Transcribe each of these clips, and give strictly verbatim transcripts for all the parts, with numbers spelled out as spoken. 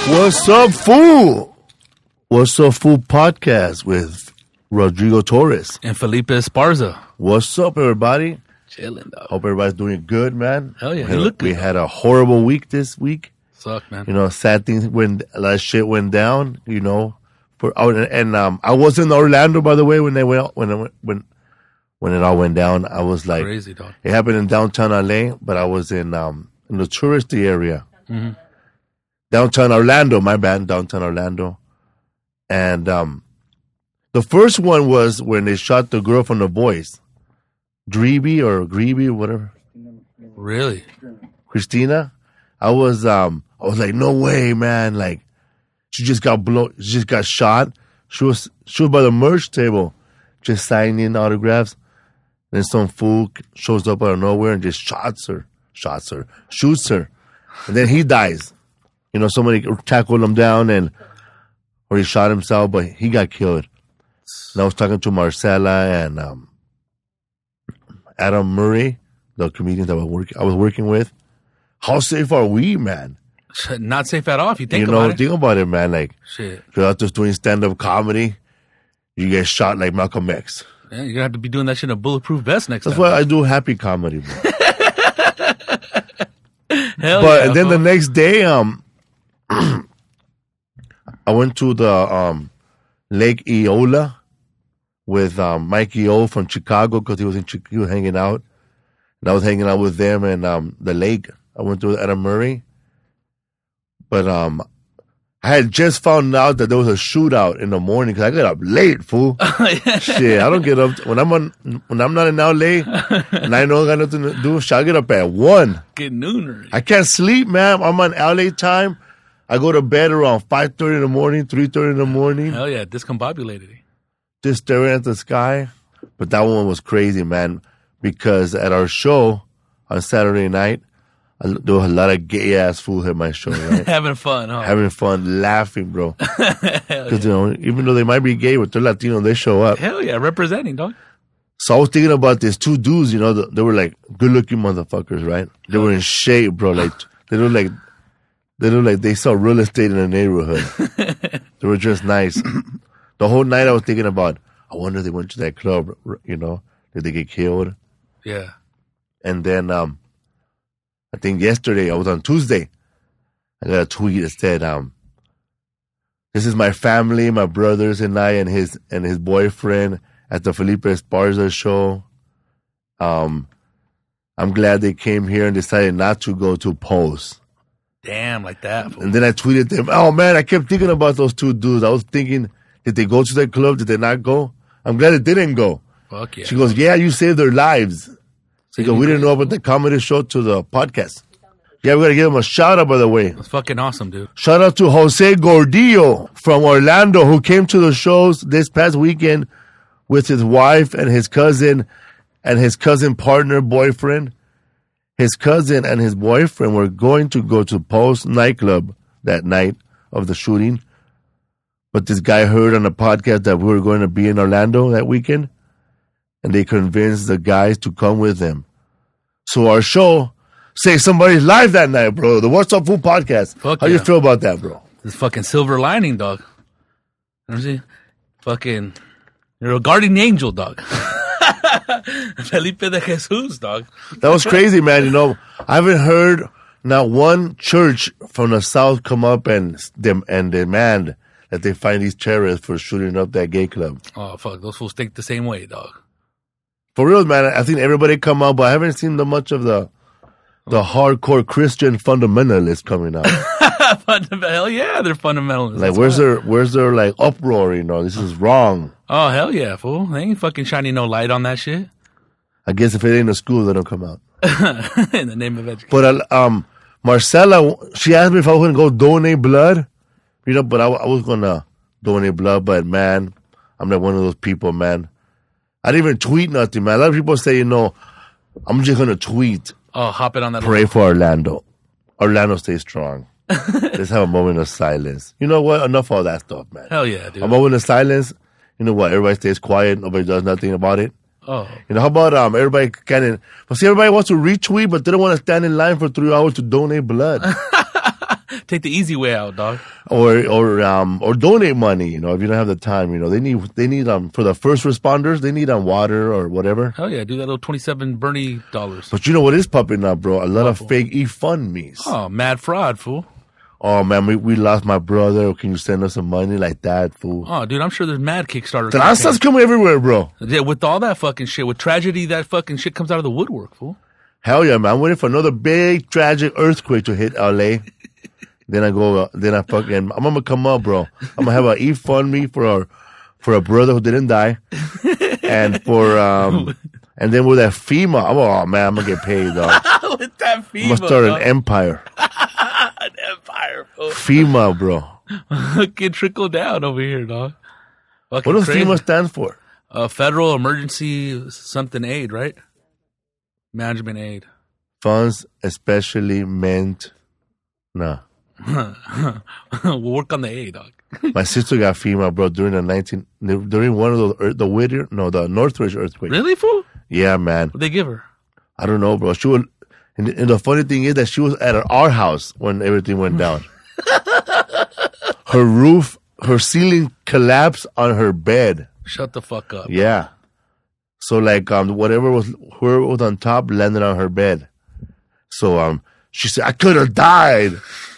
What's up, fool? What's up, fool podcast with Rodrigo Torres and Felipe Esparza. What's up, everybody? Chilling, though. Hope everybody's doing good, man. Hell yeah, we, you look we good. had a horrible week this week. Sucked, man. You know, sad things went, a lot of shit went down. You know, for oh, and, and um, I was in Orlando, by the way, when they went when it, when when it all went down. I was like, crazy, dog. It happened in downtown L A, but I was in um in the touristy area. Mm-hmm. Downtown Orlando, my bad, downtown Orlando. And um, the first one was when they shot the girl from The Voice. Dreeby or Greeby or whatever. Really? Christina. I was um I was like, no way, man. Like, she just got blown, she just got shot. She was she was by the merch table, just signing autographs. Then some fool shows up out of nowhere and just shots her, shots her, shoots her. And then he dies. You know, somebody tackled him down and, or he shot himself, but he got killed. And I was talking to Marcella and um, Adam Murray, the comedians that I was, work, I was working with. How safe are we, man? Not safe at all if you think you know, about it. think about it, man. Like, shit. You're out there doing stand-up comedy, you get shot like Malcolm X. Yeah, you're going to have to be doing that shit in a bulletproof vest next That's time. why I do happy comedy, bro. Hell but yeah, then bro. the next day, um, I went to the um, Lake Eola with um, Mike Eo from Chicago because he was in Chicago, he was hanging out, and I was hanging out with them and um, the lake. I went to Adam Murray, but um, I had just found out that there was a shootout in the morning because I got up late, fool. Shit, I don't get up when I'm on when I'm not in L A and I know I got nothing to do. Shit, I get up at one. Get noon already. I can't sleep, man. I'm on L A time. I go to bed around five thirty in the morning, three thirty in the morning. Hell yeah, discombobulated. Just staring at the sky. But that one was crazy, man, because at our show on Saturday night, I, there was a lot of gay-ass fools at my show, right? Having fun, huh? Having fun, laughing, bro. Because, yeah. you know, even though they might be gay, but they're Latino, they show up. Hell yeah, representing, dog. So I was thinking about these two dudes, you know, they were like good-looking motherfuckers, right? They were in shape, bro. Like, they look like They look like they saw real estate in the neighborhood. They were just nice. The whole night I was thinking about, I wonder if they went to that club, you know? Did they get killed? Yeah. And then um, I think yesterday, I was on Tuesday, I got a tweet that said, um, this is my family, my brothers and I and his and his boyfriend at the Felipe Esparza show. Um, I'm glad they came here and decided not to go to Pose. Damn, like that. Fool. And then I tweeted them, oh, man, I kept thinking about those two dudes. I was thinking, did they go to that club? Did they not go? I'm glad it didn't go. Fuck yeah. She goes, yeah, you saved their lives. She goes, we didn't know about the comedy show to the podcast. Yeah, we got to give them a shout out, by the way. That's fucking awesome, dude. Shout out to Jose Gordillo from Orlando who came to the shows this past weekend with his wife and his cousin and his cousin partner, boyfriend. His cousin and his boyfriend were going to go to Post nightclub that night of the shooting. But this guy heard on the podcast that we were going to be in Orlando that weekend. And they convinced the guys to come with them. So our show saved somebody's life that night, bro. The What's Up Food podcast. Fuck How yeah. you feel about that, bro? This fucking silver lining, dog. You know what I'm saying? Fucking, you're a guardian angel, dog. Felipe de Jesus, dog. That was crazy, man. You know, I haven't heard not one church from the South come up and dem- and demand that they find these terrorists for shooting up that gay club. Oh, fuck. Those fools think the same way, dog. For real, man. I think everybody come out, but I haven't seen the much of the the hardcore Christian fundamentalists coming out. Hell yeah, they're fundamentalists. Like, That's where's why. their where's their like uproar? You know, this is wrong. Oh, hell yeah, fool. They ain't fucking shining no light on that shit. I guess if it ain't a school, they don't come out. In the name of education. But uh, um, Marcella, she asked me if I was gonna go donate blood. You know, but I, I was gonna donate blood, but man, I'm not one of those people, man. I didn't even tweet nothing, man. A lot of people say, you know, I'm just gonna tweet. Oh, hop it on that. Pray for Orlando. Orlando stay strong. Let's have a moment of silence. You know what? Enough of all that stuff, man. Hell yeah, dude. A moment of silence. You know what? Everybody stays quiet. Nobody does nothing about it. Oh. You know, how about um everybody kind of, well, see, everybody wants to retweet, but they don't want to stand in line for three hours to donate blood. Take the easy way out, dog. or or um or donate money. You know, if you don't have the time, you know, they need they need um for the first responders, they need um water or whatever. Hell yeah, do that little twenty-seven Bernie dollars. But you know what is popping up, bro? A lot of fake e-fund-mes. Oh, mad fraud, fool. Oh man, we, we lost my brother. Can you send us some money like that, fool? Oh, dude, I'm sure there's mad Kickstarter. The nonsense coming everywhere, bro. Yeah, with all that fucking shit, with tragedy, that fucking shit comes out of the woodwork, fool. Hell yeah, man! I'm waiting for another big tragic earthquake to hit L A. Then I go, uh, then I fucking, I'm gonna come up, bro. I'm gonna have a e-fund-me for our, for a brother who didn't die, and for um, and then with that FEMA, I'm oh man, I'm gonna get paid, dog. With that FEMA, I'm gonna start dog. an empire. An empire, fool. FEMA, bro. Can trickle down over here, dog. Fucking What does crazy. FEMA stand for? Uh, Federal Emergency something aid, right? Management aid. Funds especially meant, nah. We'll work on the aid, dog. My sister got FEMA, bro, during the nineteen, during one of the, the Whittier, no, the Northridge earthquake. Really, fool? Yeah, man. What'd they give her? I don't know, bro. She was, and, and the funny thing is that she was at our house when everything went down. Her roof, her ceiling collapsed on her bed. Shut the fuck up. Yeah. So like, um, whatever was, whoever was on top landed on her bed. So, um, she said, I could have died.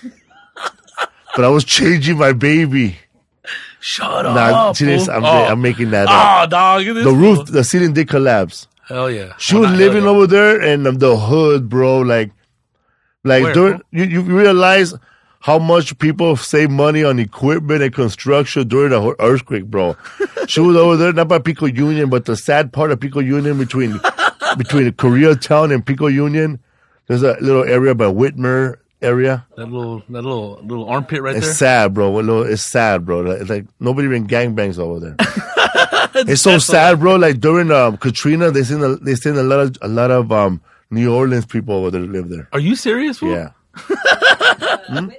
But I was changing my baby. Shut Nah, up. see this, fool. I'm, oh. I'm making that Oh, up. dog. This The roof, fool. the ceiling did collapse. Hell yeah. She Well, was not living hell yeah. over there in um, the hood, bro. Like, like Where, during, bro? you, you realize how much people save money on equipment and construction during the earthquake, bro. She was over there, not by Pico Union, but the sad part of Pico Union between between Koreatown and Pico Union. There's a little area by Whitmer area. That little, that little, little armpit right It's there. sad, bro. Well, no, it's sad, bro. Like, it's like nobody even gangbangs over there. It's so sad, bro. Like during um, Katrina, they seen a, they seen a lot of a lot of um, New Orleans people over there live there. Are you serious, fool? Yeah. Hmm?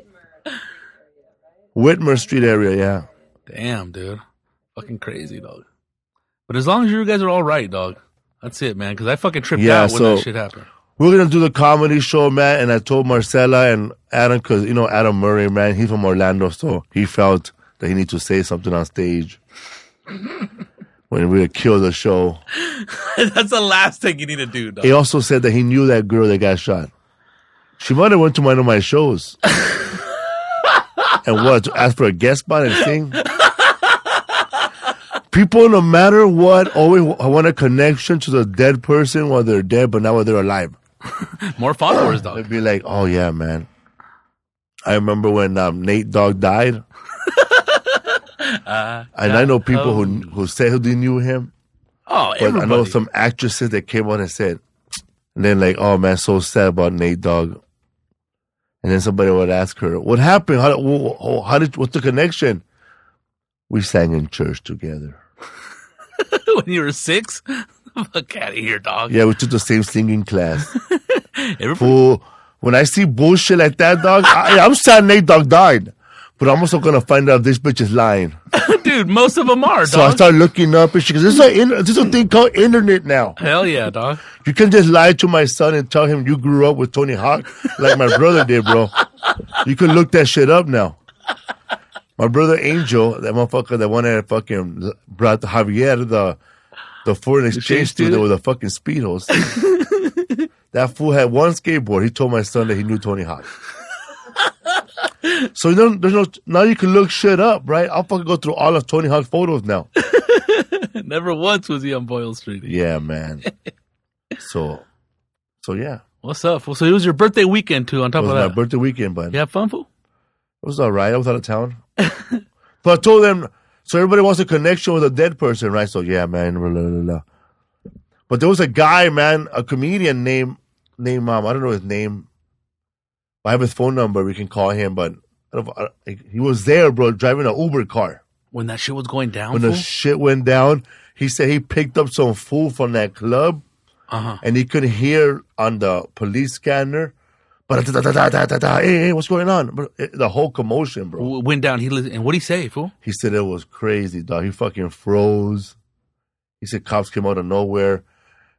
Whitmer Street area, yeah. Damn, dude. Fucking crazy, dog. But as long as you guys are all right, dog. That's it, man. Because I fucking tripped Yeah, out when so- that shit happened. We're gonna do the comedy show, man. And I told Marcella and Adam, because you know Adam Murray, man, he's from Orlando, so he felt that he needed to say something on stage when we would kill the show. That's the last thing you need to do, dog. He also said that he knew that girl that got shot. She might have went to one of my shows. And what, to ask for a guest spot and sing? People, no matter what, always want a connection to the dead person while they're dead, but not while they're alive. More followers, dog. They'd be like, oh yeah, man. I remember when um, Nate Dogg died. Uh, And I know people who who said who they knew him. oh, But I know everybody. some actresses that came on and said, and then like, oh man, so sad about Nate Dogg. And then somebody would ask her, what happened? How, wh- how did, what's the connection? We sang in church together. when you were six? Fuck out of here, dog. Yeah, we took the same singing class. Everybody, Fool, when I see bullshit like that, dog, I, I'm sad Nate Dogg died. But I'm also going to find out if this bitch is lying. dude, most of them are, So I dog. start looking up and she goes, there's a, there's a thing called internet now. Hell yeah, dog. You can just lie to my son and tell him you grew up with Tony Hawk like my brother did, bro. You can look that shit up now. My brother Angel, that motherfucker that wanted to fucking brought Javier the the foreign exchange student student? with the fucking speedos. That fool had one skateboard. He told my son that he knew Tony Hawk. So you know, there's no now you can look shit up, right? I'll fucking go through all of Tony Hawk's photos now. Never once was he on Boyle Street. Yeah, man. So, so yeah, What's up, fool? So it was your birthday weekend, too, on it top was of my that. birthday weekend, but You have fun, fool? it was all right. I was out of town. But I told them, so everybody wants a connection with a dead person, right? So, yeah, man. Blah, blah, blah, blah. But there was a guy, man, a comedian named, named um, I don't know his name. I have his phone number. We can call him. But I don't, I, he was there, bro, driving an Uber car. When that shit was going down, When fool? the shit went down, he said he picked up some fool from that club. Uh-huh. And he could hear on the police scanner, but da, da, da, da, da, da, hey, hey, what's going on? Bro, it- the whole commotion, bro. W- Went down. He li- And what'd he say, fool? He said it was crazy, dog. He fucking froze. He said cops came out of nowhere.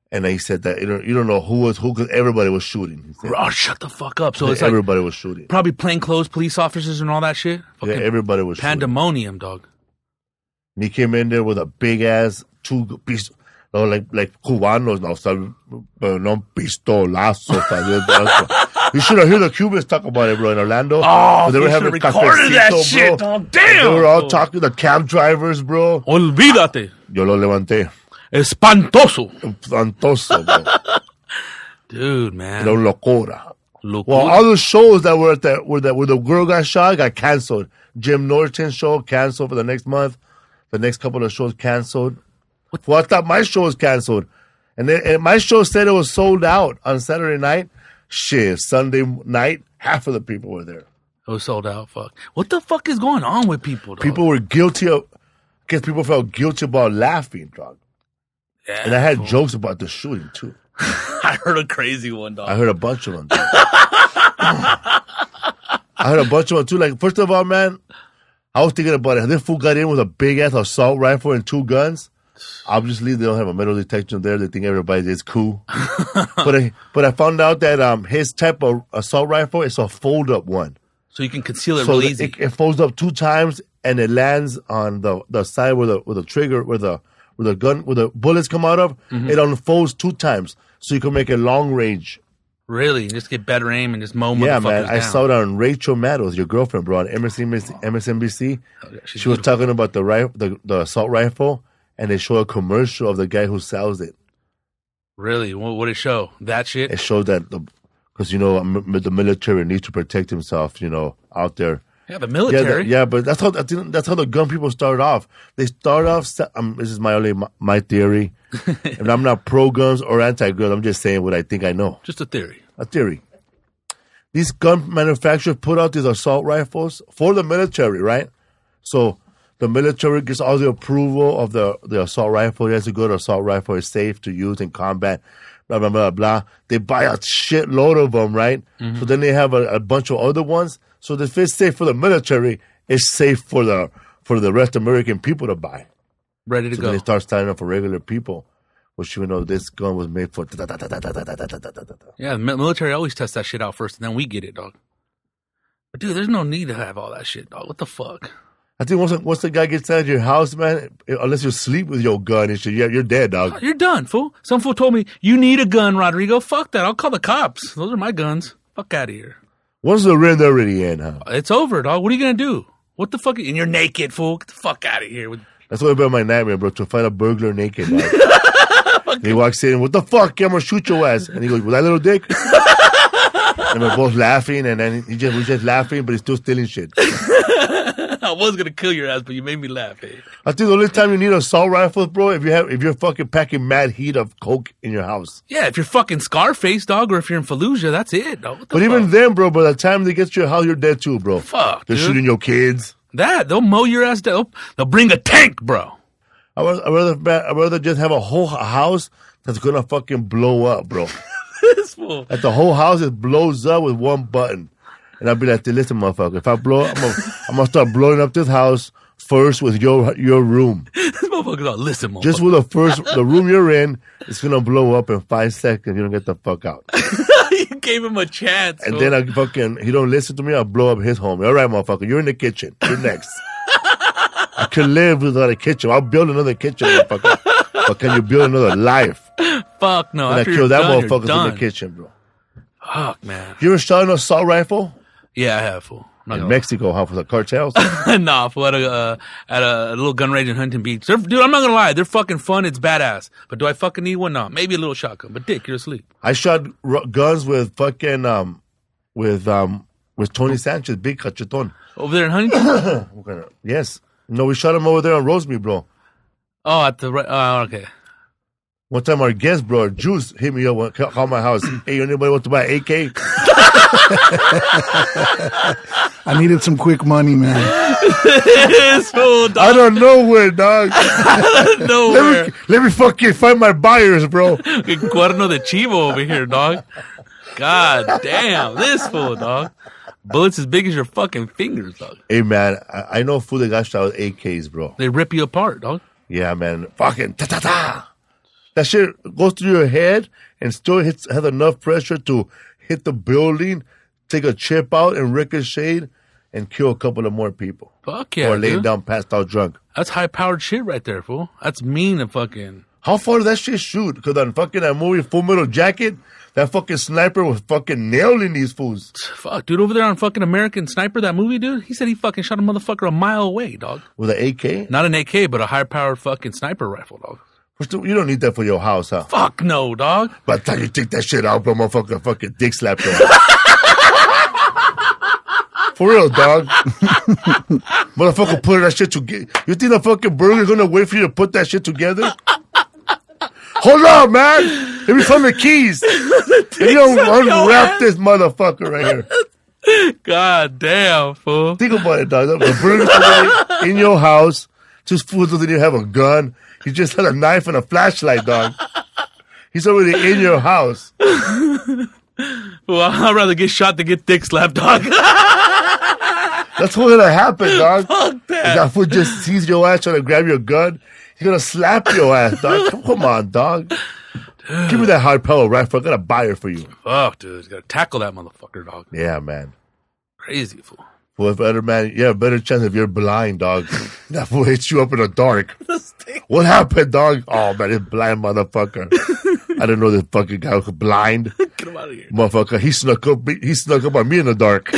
And he said that you don't, you don't know who was who because everybody was shooting. He said, Oh, shut the fuck up. So it's like everybody was shooting. probably plainclothes police officers and all that shit. Yeah, Fucking everybody was shooting. pandemonium, dog. And he came in there with a big ass two piece, no, like like Cubanos now, so, but no pistolazo. You should have heard the Cubans talk about it, bro, in Orlando. Oh, they we should have recorded that cafecito, shit, bro. dog. Damn. They were all talking, the cab drivers, bro. Olvídate. Yo lo levanté. Espantoso. Espantoso, bro. Dude, man. No locura. Locura. Well, all the shows that were at the where the where the girl got shot got canceled. Jim Norton's show canceled for the next month. The next couple of shows canceled. Well, I thought my show was canceled, and, then, and my show said it was sold out on Saturday night. Shit, Sunday night, half of the people were there. It was sold out. Fuck. What the fuck is going on with people, dog? People were guilty of. I guess people felt guilty about laughing, dog. Yeah, And I had fool. jokes about the shooting too. I heard a crazy one, dog. I heard a bunch of them. Too. I heard a bunch of them too. Like, first of all, man, I was thinking about it. This fool got in with a big ass assault rifle and two guns. Obviously, they don't have a metal detector there. They think everybody is cool. but I, but I found out that um his type of assault rifle is a fold up one. So you can conceal it So real it, easy. it, it folds up two times and it lands on the, the side where the where the trigger where the where the gun where the bullets come out of. Mm-hmm. It unfolds two times, so you can make a long range. Really? Just get better aim and just mow Yeah, motherfuckers man. I down. saw it on Rachel Maddows, your girlfriend, bro, on M S N B C. M S N B C. Oh, yeah, she's She was beautiful. talking about the, rifle, the the assault rifle, and they show a commercial of the guy who sells it. Really? What would it show? That shit? It showed that the because you know m- the military needs to protect himself, you know, out there. Yeah, the Yeah, military. the, yeah, but that's how I think that's how the gun people start off. They start off. Um, this is my only my, my theory, and I'm not pro guns or anti guns. I'm just saying what I think I know. Just a theory. A theory. These gun manufacturers put out these assault rifles for the military, right? So the military gets all the approval of the, the assault rifle. It has a good assault rifle. It's safe to use in combat, blah, blah, blah, blah. They buy a shitload of them, right? Mm-hmm. So then they have a, a bunch of other ones. So if it's safe for the military, it's safe for the for the rest of American people to buy. Ready to So go. then they start standing up for regular people, which you know this gun was made for. Yeah, the mi- military always test that shit out first, and then we get it, dog. But dude, there's no need to have all that shit, dog. What the fuck? I think once once the guy gets out of your house, man, unless you sleep with your gun and shit, yeah, you're dead, dog. You're done, fool. Some fool told me, you need a gun, Rodrigo. Fuck that. I'll call the cops. Those are my guns. Fuck out of here. Once the rent already in, huh? It's over, dog. What are you going to do? What the fuck? And you're naked, fool. Get the fuck out of here. With- That's what about my nightmare, bro. To find a burglar naked, dog. He walks in, what the fuck? I'm gonna shoot your ass. And he goes, with that little dick? And we're both laughing, and then he just we're just laughing, but he's still stealing shit. I was going to kill your ass, but you made me laugh, eh? I think the only time you need assault rifles, bro, if you have if you're fucking packing mad heat of coke in your house. Yeah, if you're fucking Scarface, dog, or if you're in Fallujah, that's it, dog. What the But even fuck? then, bro, by the time they get to your house, you're dead too, bro. Fuck, They're dude. shooting your kids. That, they'll mow your ass down. They'll bring a tank, bro. I would, I'd rather, I'd rather just have a whole house that's gonna fucking blow up, bro. This fool. Like the whole house it blows up with one button, and I'd be like, "Listen, motherfucker, if I blow, I'm gonna, I'm gonna start blowing up this house first with your your room. This motherfucker's all, listen, motherfucker. Just with the first, the room you're in, it's gonna blow up in five seconds. You don't get the fuck out, You gave him a chance. and fool. then I fucking he don't listen to me. I'll blow up his home. All right, motherfucker, you're in the kitchen. You're next. I can live without a kitchen. I'll build another kitchen, motherfucker. But can you build another life? Fuck no. And I After kill you're that done, you're motherfucker in done. the kitchen, bro. Fuck, man. You ever shot an assault rifle Yeah, I have, fool. I'm not in gonna Mexico? How for the cartels? lie. Nah, fool. At a, uh, at a little gun range in Huntington Beach. They're, dude, I'm not gonna lie. They're fucking fun. It's badass. But do I fucking need one? No. Maybe a little shotgun. But dick, you're asleep. I shot r- guns with fucking um with um with Tony Sanchez, big cacheton. Over there in Huntington? Okay. Yes. No, we shot him over there on Roseby, bro. Oh, at the right. Oh, okay. One time our guest, bro, Juice, hit me up, went- call call my house. Hey, anybody want to buy an A K? I needed some quick money, man. This fool, I dog. don't know where, dog. Nowhere. Let me, let me fucking find my buyers, bro. Cuerno de chivo over here, dog. God damn. This fool, dog. Bullets as big as your fucking fingers, dog. Hey, man, I, I know food that got shot with A Ks, bro. They rip you apart, dog. Yeah, man. Fucking ta-ta-ta. That shit goes through your head and still hits has enough pressure to hit the building, take a chip out, and ricochet, and kill a couple of more people. Fuck yeah, Or lay dude. down passed out drunk. That's high-powered shit right there, fool. That's mean and fucking... How far does that shit shoot? Because on fucking that movie Full Metal Jacket, that fucking sniper was fucking nailing these fools. Fuck, dude, over there on fucking American Sniper, that movie, dude, he said he fucking shot a motherfucker a mile away, dog. With an A K? Not an A K, but a high-powered fucking sniper rifle, dog. First of all, you don't need that for your house, huh? Fuck no, dog. By the time you take that shit out, bro, motherfucker, fucking dick slap you. For real, dog. Motherfucker, put that shit together. You think the fucking burger's gonna wait for you to put that shit together? Hold on, man. Let me find the keys. If you don't unwrap this motherfucker right here. God damn, fool. Think about it, dog. The burger's already in your house. Just fool doesn't even have a gun. He just had a knife and a flashlight, dog. He's already in your house. Well, I'd rather get shot than get dick slapped, dog. That's what's gonna happen, dog. Fuck that. If that fool just sees your ass trying to grab your gun, he's gonna slap your ass, dog. Come, come on, dog. Dude. Give me that high power rifle. I gotta buy it for you. Fuck, dude. You gotta tackle that motherfucker, dog. Yeah, man. Crazy, fool. Well, better man, you have a better chance if you're blind, dog. That fool hits you up in the dark. What happened, dog? Oh man, this blind motherfucker. I didn't know this fucking guy was blind. Get him out of here. Motherfucker, he snuck up he snuck up on me in the dark.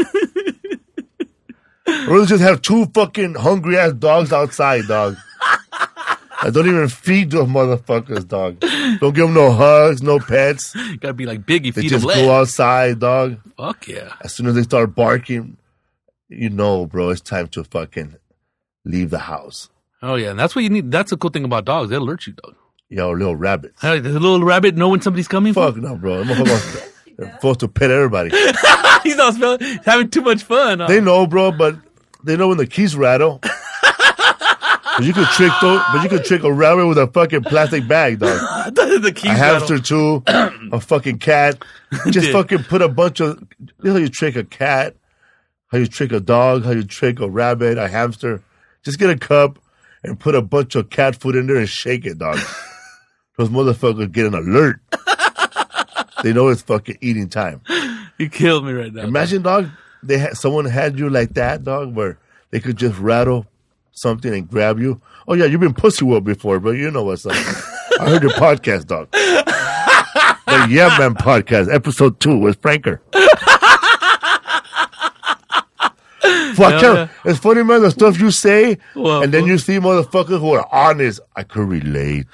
Or let's just have two fucking hungry ass dogs outside, dog. I don't even feed those motherfuckers, dog. Don't give them no hugs, no pets. You gotta be like Biggie, They feed just him go lead. outside, dog. Fuck yeah. As soon as they start barking, you know, bro, it's time to fucking leave the house. Oh yeah, and that's what you need. That's the cool thing about dogs. They alert you, dog. Yo, little rabbits. Hey, the little rabbit know when somebody's coming. Fuck no, bro. Them motherfuckers- They're supposed to pet everybody. He's not smelling. He's having too much fun. Huh? They know, bro, but they know when the keys rattle. But you could trick those, but you could trick a rabbit with a fucking plastic bag, dog. the, the keys A rattle. hamster too, a fucking cat. Just Dude. fucking put a bunch of. You know how you trick a cat, how you trick a dog, how you trick a rabbit, a hamster. Just get a cup and put a bunch of cat food in there and shake it, dog. Those motherfuckers get an alert. They know it's fucking eating time. You killed me right now. Imagine, dog, they had someone had you like that, dog, where they could just rattle something and grab you. Oh yeah, you've been pussy whipped before, but you know what's up. I heard your podcast, dog. The Yeah Man podcast, episode two with Franker. Fuck Hell yeah. yeah. It's funny, man, the stuff you say, Well, and then well. you see motherfuckers who are honest. I could relate.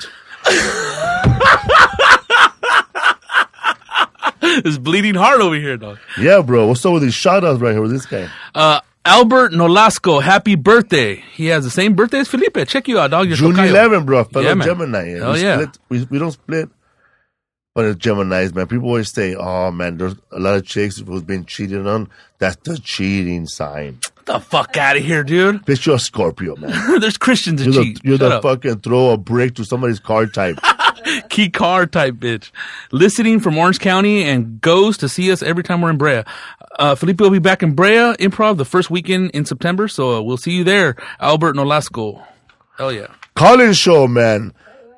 This bleeding heart over here, dog. Yeah, bro. What's up with these shout-outs right here with this guy? Uh, Albert Nolasco, happy birthday. He has the same birthday as Felipe. Check you out, dog. You're June tocayo. eleventh, bro. Fellow Yeah, man. Gemini. Hell we yeah. Split, we, we don't split. But it's Geminis, man. People always say, oh, man, there's a lot of chicks who's been cheated on. That's the cheating sign. Get the fuck out of here, dude. Bitch, you're a Scorpio, man. There's Christians that You're the, cheat. you're Shut the up. fucking throw a brick to somebody's car type. Key car type bitch. Listening from Orange County and goes to see us every time we're in Brea. Uh, Felipe will be back in Brea Improv the first weekend in September, so uh, we'll see you there, Albert Nolasco. Hell yeah. Colin Show, man.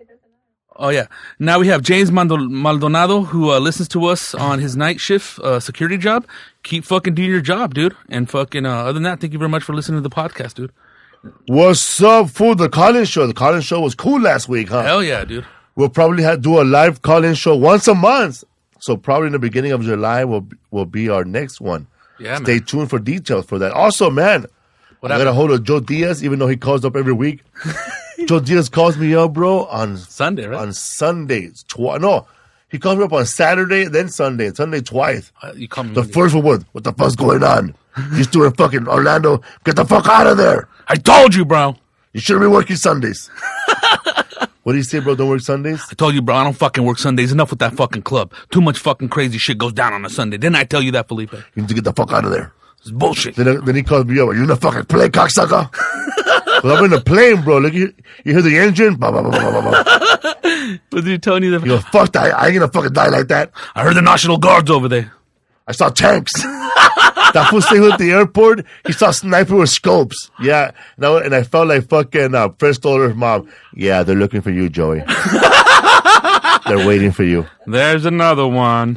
Oh yeah. Now we have James Mando- Maldonado who uh, listens to us on his night shift uh, security job. Keep fucking doing your job, dude. And fucking uh, other than that, thank you very much for listening to the podcast, dude. What's up, fool? The Colin Show. The Colin Show was cool last week, huh? Hell yeah, dude. We'll probably have do a live call-in show once a month. So probably in the beginning of July will will be our next one. Yeah, Stay man. tuned for details for that. Also, man, What I got a happened? hold of Joe Diaz, even though he calls up every week. Joe Diaz calls me up, bro, on Sunday, right? on Sundays. Twi- no, he calls me up on Saturday, then Sunday. Sunday twice. Uh, you call me. The first one was, what the fuck's going on? You still in fucking Orlando? Get the fuck out of there. I told you, bro. You shouldn't be working Sundays. What do you say, bro? Don't work Sundays? I told you, bro. I don't fucking work Sundays. Enough with that fucking club. Too much fucking crazy shit goes down on a Sunday. Didn't I tell you that, Felipe? You need to get the fuck out of there. It's bullshit. Then, then he calls me up. Are you in the fucking plane, cocksucker? Well, I'm in the plane, bro. Look, you, you hear the engine? Bah, bah, bah, bah, bah, bah. Was he telling you You that? go, fuck that. I ain't gonna fucking die like that. I heard the National Guard's over there. I saw tanks. That fool stayed at the airport. He saw sniper with scopes. Yeah. No, and I felt like fucking uh, Fred Stoller's mom. Yeah, they're looking for you, Joey. They're waiting for you. There's another one.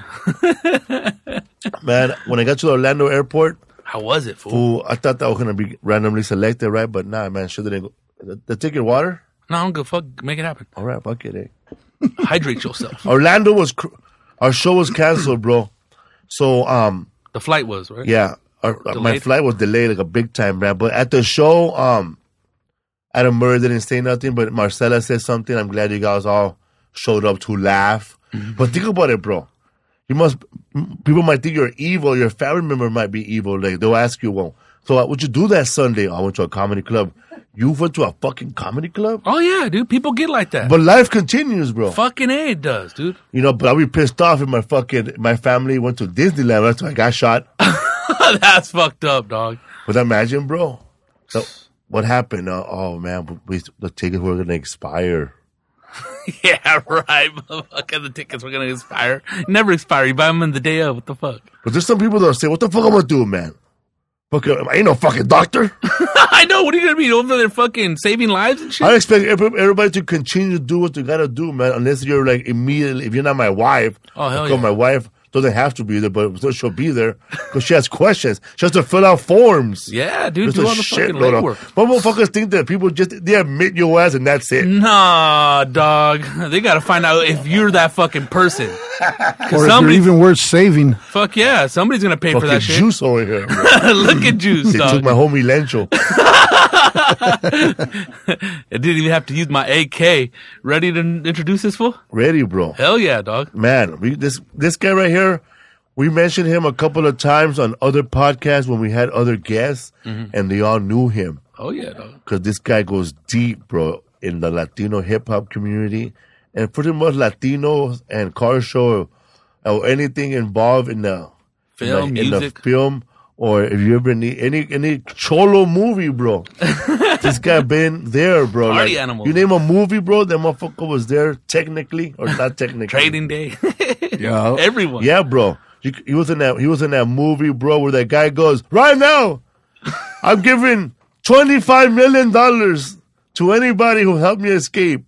Man, when I got to the Orlando airport, How was it, fool? fool, I thought that I was going to be randomly selected, right? But nah, man, shit didn't go. The, the ticket water? No, I don't give a fuck. Make it happen. All right, fuck it, eh? Hydrate yourself. Orlando was, cr- our show was canceled, bro. So, um, The flight was, right? yeah, our, my Delayed? flight was delayed like a big time, man. But at the show, um, Adam Murray didn't say nothing, but Marcella said something. I'm glad you guys all showed up to laugh. Mm-hmm. But think about it, bro. You must, people might think you're evil. Your family member might be evil. Like, they'll ask you, well, so what'd you do that Sunday? I went to a comedy club. You went to a fucking comedy club? Oh, yeah, dude. People get like that. But life continues, bro. Fucking A, it does, dude. You know, but I'll be pissed off if my fucking, my family went to Disneyland. That's why I got shot. That's fucked up, dog. But imagine, bro. So what happened? Uh, oh, man, we, the tickets were going to expire. Yeah, right. Motherfucker, the tickets were going to expire. Never expire. You buy them in the day of. What the fuck? But there's some people that'll say, what the fuck I'm going to do, man? Fucking, I ain't no fucking doctor. I know. What are you going to be over there fucking saving lives and shit? I expect every- everybody to continue to do what they got to do, man, unless you're like immediately, if you're not my wife, Oh, hell because yeah. my wife doesn't have to be there, but still she'll be there because she has questions. She has to fill out forms. Yeah, dude. There's Do a all the fucking shitload of- legwork. But motherfuckers think that people just, they admit your ass and that's it. Nah, dog. They got to find out if you're that fucking person. Or if you're somebody- even worth saving. Fuck yeah. Somebody's going to pay for Fucking that shit. juice over here. Bro. Look at Juice, They dog. took my homie Lencho. I didn't even have to use my A K. Ready to n- introduce this fool? Ready, bro. Hell yeah, dog. Man, we, this this guy right here, we mentioned him a couple of times on other podcasts when we had other guests, and they all knew him Oh yeah, dog. because this guy goes deep, bro, in the Latino hip hop community, and pretty much Latinos and car show or anything involved in the Film, in the, in music. the film, or if you ever need any any cholo movie, bro. This guy been there, bro. Party animal. You name a movie, bro, that motherfucker was there technically or not technically. Trading Day. Yeah. Everyone. Yeah, bro. He, he was in that. He was in that movie, bro, where that guy goes, "Right now, I'm giving twenty-five million dollars to anybody who helped me escape."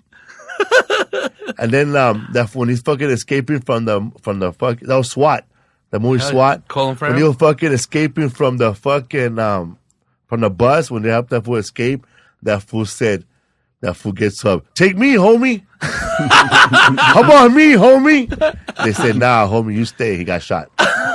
And then um, that when he's fucking escaping from the from the fuck that was SWAT, the movie Hell yeah. SWAT. Colin Farrell? When he was fucking escaping from the fucking um from the bus when they helped that fool escape, that fool said, that fool gets up, "Take me, homie." How about me, homie? They said, "Nah, homie, you stay." He got shot.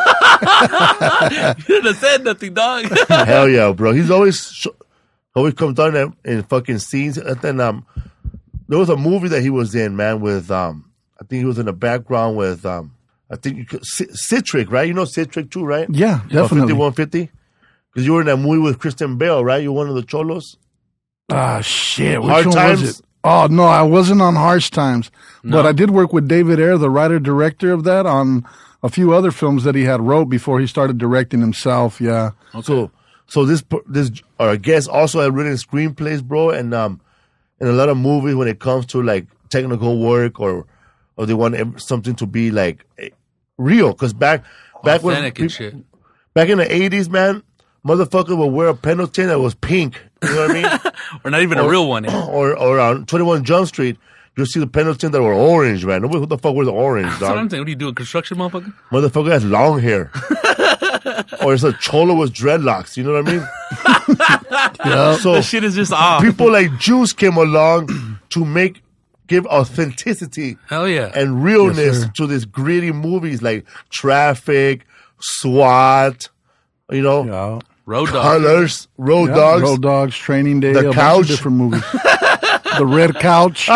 You should have said nothing, dog. Hell yeah, bro. He's always sh- always comes down in, in fucking scenes. And then um, there was a movie that he was in, man, with um, I think he was in the background with um, I think you could, C- Citric, right? You know Citric too, right? Yeah, definitely. fifty-one fifty. Because you were in that movie with Kristen Bell, right? You're one of the cholos. Ah, shit. Which Hard one Times? was it? Oh, no, I wasn't on Harsh Times. But I did work with David Ayer, the writer-director of that, on a few other films that he had wrote before he started directing himself. Yeah. So, so this per- this our guest also had written screenplays, bro, and um, in a lot of movies when it comes to like technical work or or they want ev- something to be like eh, real. Because back back when Authentic and peop- shit. back in the eighties, man, motherfucker would wear a Pendleton that was pink. You know what I mean? Or not even a real one. eh? or or on twenty-one Jump Street, you'll see the Pendleton that were orange, man. Nobody who the fuck wears orange, That's what I'm dog. saying. What are you doing? Construction, motherfucker? Motherfucker has long hair. Or it's a cholo with dreadlocks. You know what I mean? Yeah. So That shit is just off. people like Juice came along to make give authenticity Hell yeah. and realness Yes, sir. to these gritty movies like Traffic, SWAT, you know, Yeah. Road dog. Colors, Road Yeah, Dogs. Road Dogs, Training Day, The a bunch of Couch. different movies. The Red Couch.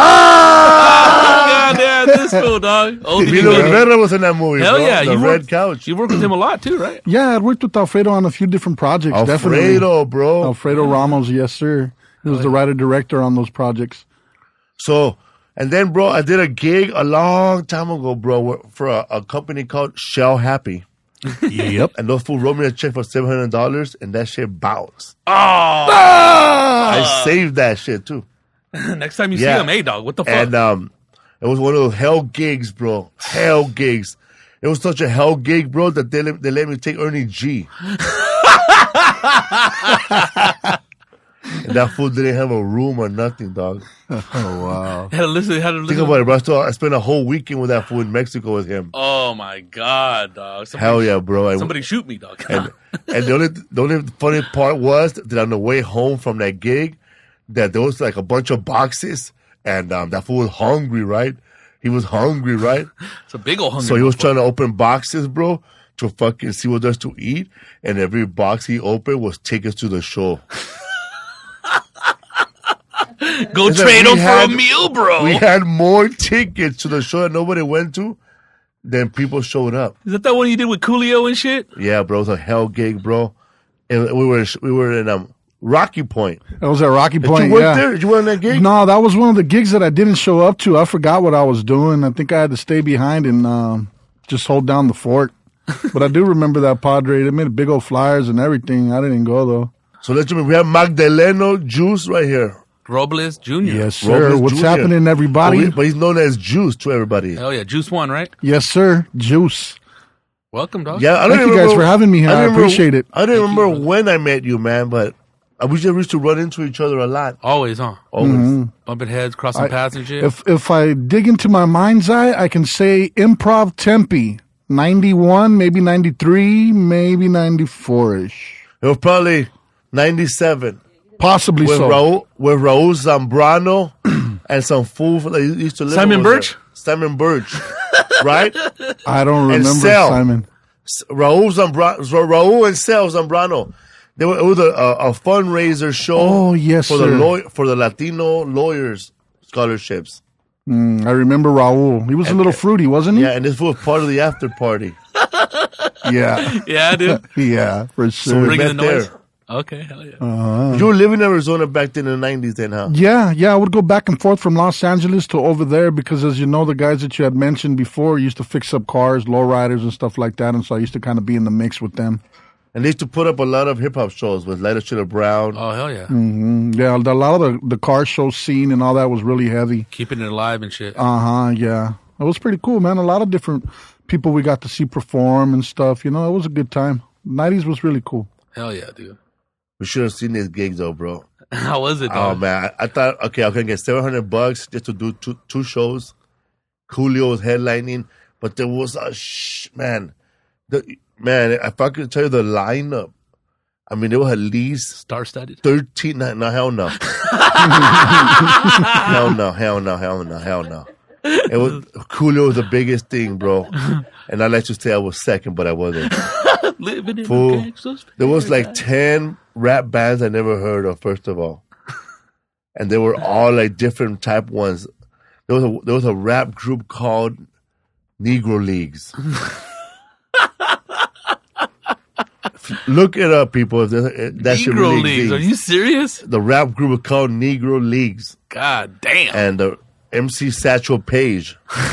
Ah! God damn, this fool, dog. Old Vino dude. Rivera was in that movie. Hell bro. yeah. The you Red worked, Couch. You worked with him a lot too, right? Yeah, I worked with Alfredo on a few different projects. Definitely. Alfredo, bro. Alfredo Ramos, yes, sir. He was the writer-director on those projects. So, and then, bro, I did a gig a long time ago, bro, where- for a, a company called Shell Happy. Yep. And those fools wrote me a check for seven hundred dollars, and that shit bounced. Oh. I saved that shit, too. Next time you Yeah. see him, hey, dog, what the fuck? And um, it was one of those hell gigs, bro. Hell gigs. It was such a hell gig, bro, that they let, they let me take Ernie G. And And that fool didn't have a room or nothing, dog. Oh, wow. Had to listen. Had to listen. Think about it, bro. I, still, I spent a whole weekend with that fool in Mexico with him. Oh my god, dog! Somebody, Hell yeah, bro. And, Somebody shoot me, dog. and, and the only the only funny part was that on the way home from that gig, that there was like a bunch of boxes, and um, that fool was hungry, right? He was hungry, right? It's a big old hungry. So he was motherfucker. trying to open boxes, bro, to fucking see what there's to eat, and every box he opened was tickets to the show. Go It's trade like him we for had- a meal, bro. We had more tickets to the show that nobody went to than people showed up. Is that that one you did with Coolio and shit? Yeah, bro, it was a hell gig, bro. And we were we were in um, Rocky Point. That was at Rocky Did Point. you work yeah. there? Did you work on that gig? No, that was one of the gigs that I didn't show up to. I forgot what I was doing. I think I had to stay behind and um, just hold down the fort. But I do remember that Padre. They made big old flyers and everything. I didn't go, though. So let's remember, we have Magdaleno Juice right here. Robles Junior Yes, sir. Robles What's Junior happening, But, everybody? we- but he's known as Juice to everybody. Hell yeah, Juice One, right? Yes, sir. Juice. Welcome, dog. Yeah, I don't Thank you remember, guys for having me here. I don't remember- appreciate it. I don't remember when I met you, man, but I we just used to run into each other a lot. Always, huh? Always. Bumping heads, crossing I- paths and shit. If if I dig into my mind's eye, I can say Improv Tempe, ninety-one, maybe ninety-three, maybe ninety-four-ish. It was probably ninety-seven. Possibly With so. Raul, with Raul Zambrano and some fool that used to live Simon over there. Birch? Simon Birch, right? I don't And remember, Sal. Simon. S- Raul Zambrano, Raul and Sal Zambrano. They were, it was a, a, a fundraiser show. Oh, yes, for sir. the law, for the Latino lawyers scholarships. Mm, I remember Raul. He was a little fruity, wasn't he? Yeah, and this was part of the after party. Yeah. yeah, dude. Yeah, for So sure. we Bringing the met noise. there. Okay, hell yeah. Uh-huh. You were living in Arizona back then in the nineties, then, huh? Yeah, yeah, I would go back and forth from Los Angeles to over there because, as you know, the guys that you had mentioned before used to fix up cars, lowriders, and stuff like that, and so I used to kind of be in the mix with them. And they used to put up a lot of hip hop shows with Lighter Shit of Brown. Oh hell yeah. Mm, yeah, a lot of the, the car show scene and all that was really heavy. Keeping it alive and shit. Uh huh, yeah. It was pretty cool, man. A lot of different people we got to see perform and stuff. You know, it was a good time. nineties was really cool. Hell yeah, dude. We should have seen these gigs, though, bro. How was it, Oh dog? man, I, I thought okay, I was gonna get seven hundred bucks just to do two two shows. Coolio was headlining, but there was a sh- man, the man. If I could tell you the lineup, I mean, there was at least Star studded. thirteen. No, no hell no, hell no, hell no, hell no, hell no. It was Coolio was the biggest thing, bro. And I like to say I was second, but I wasn't. Living in Fool. a gangster's There was like paradise. ten rap bands I never heard of, first of all. And they were all like different type ones. There was a, there was a rap group called Negro Leagues. Look it up, people. If that that should Negro really Leagues. Are exist. you serious? The rap group was called Negro Leagues. God damn. And the M C Satchel Paige.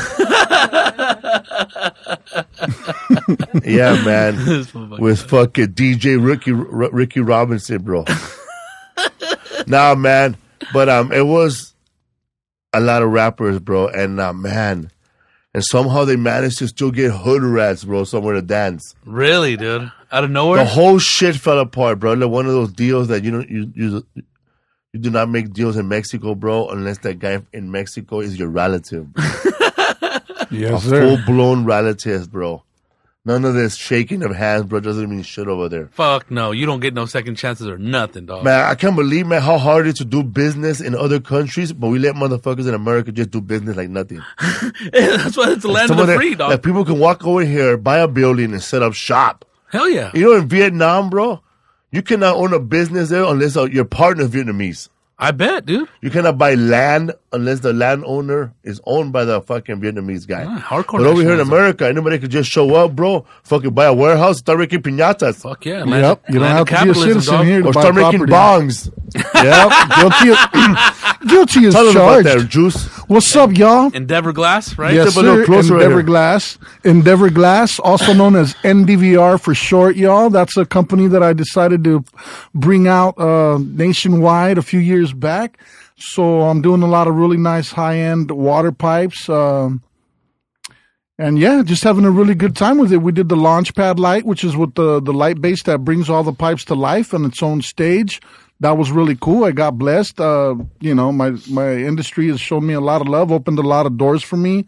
Yeah, man. This motherfucker. With fucking D J Ricky R- Ricky Robinson, bro. Nah, man. But um, it was a lot of rappers, bro, and uh, man, and somehow they managed to still get hood rats, bro, somewhere to dance. Really, dude? Out of nowhere? The whole shit fell apart, bro. Like one of those deals that you don't you you you do not make deals in Mexico, bro, unless that guy in Mexico is your relative, Yes, full blown relative, bro. None of this shaking of hands, bro, doesn't mean shit over there. Fuck no. You don't get no second chances or nothing, dog. Man, I can't believe, man, how hard it is to do business in other countries, but we let motherfuckers in America just do business like nothing. That's why it's the land of Some the of the- free, dog. Like people can walk over here, buy a building, and set up shop. Hell yeah. You know, in Vietnam, bro, you cannot own a business there unless uh, your partner is Vietnamese. I bet, dude. You cannot buy land unless the landowner is owned by the fucking Vietnamese guy. Ah, hardcore But over here in nationalism. America, anybody could just show up, bro, fucking buy a warehouse, start making piñatas, Fuck yeah. Yep. Land, You don't land have of to be a capitalism, citizen dog. here to or buy start making property. bongs. Yep. Guilty of, guilty as Tell them about charged. that, Juice. What's up, y'all? Endeavor Glass, right? Yes, Step a little sir. closer right Endeavor here. Glass. Endeavor Glass, also known as N D V R for short, y'all. That's a company that I decided to bring out uh, nationwide a few years back. So I'm doing a lot of really nice high-end water pipes. Um, and yeah, just having a really good time with it. We did the Launchpad light, which is with the, the light base that brings all the pipes to life on its own stage. that was really cool. I got blessed. Uh, you know, my, my industry has shown me a lot of love, opened a lot of doors for me.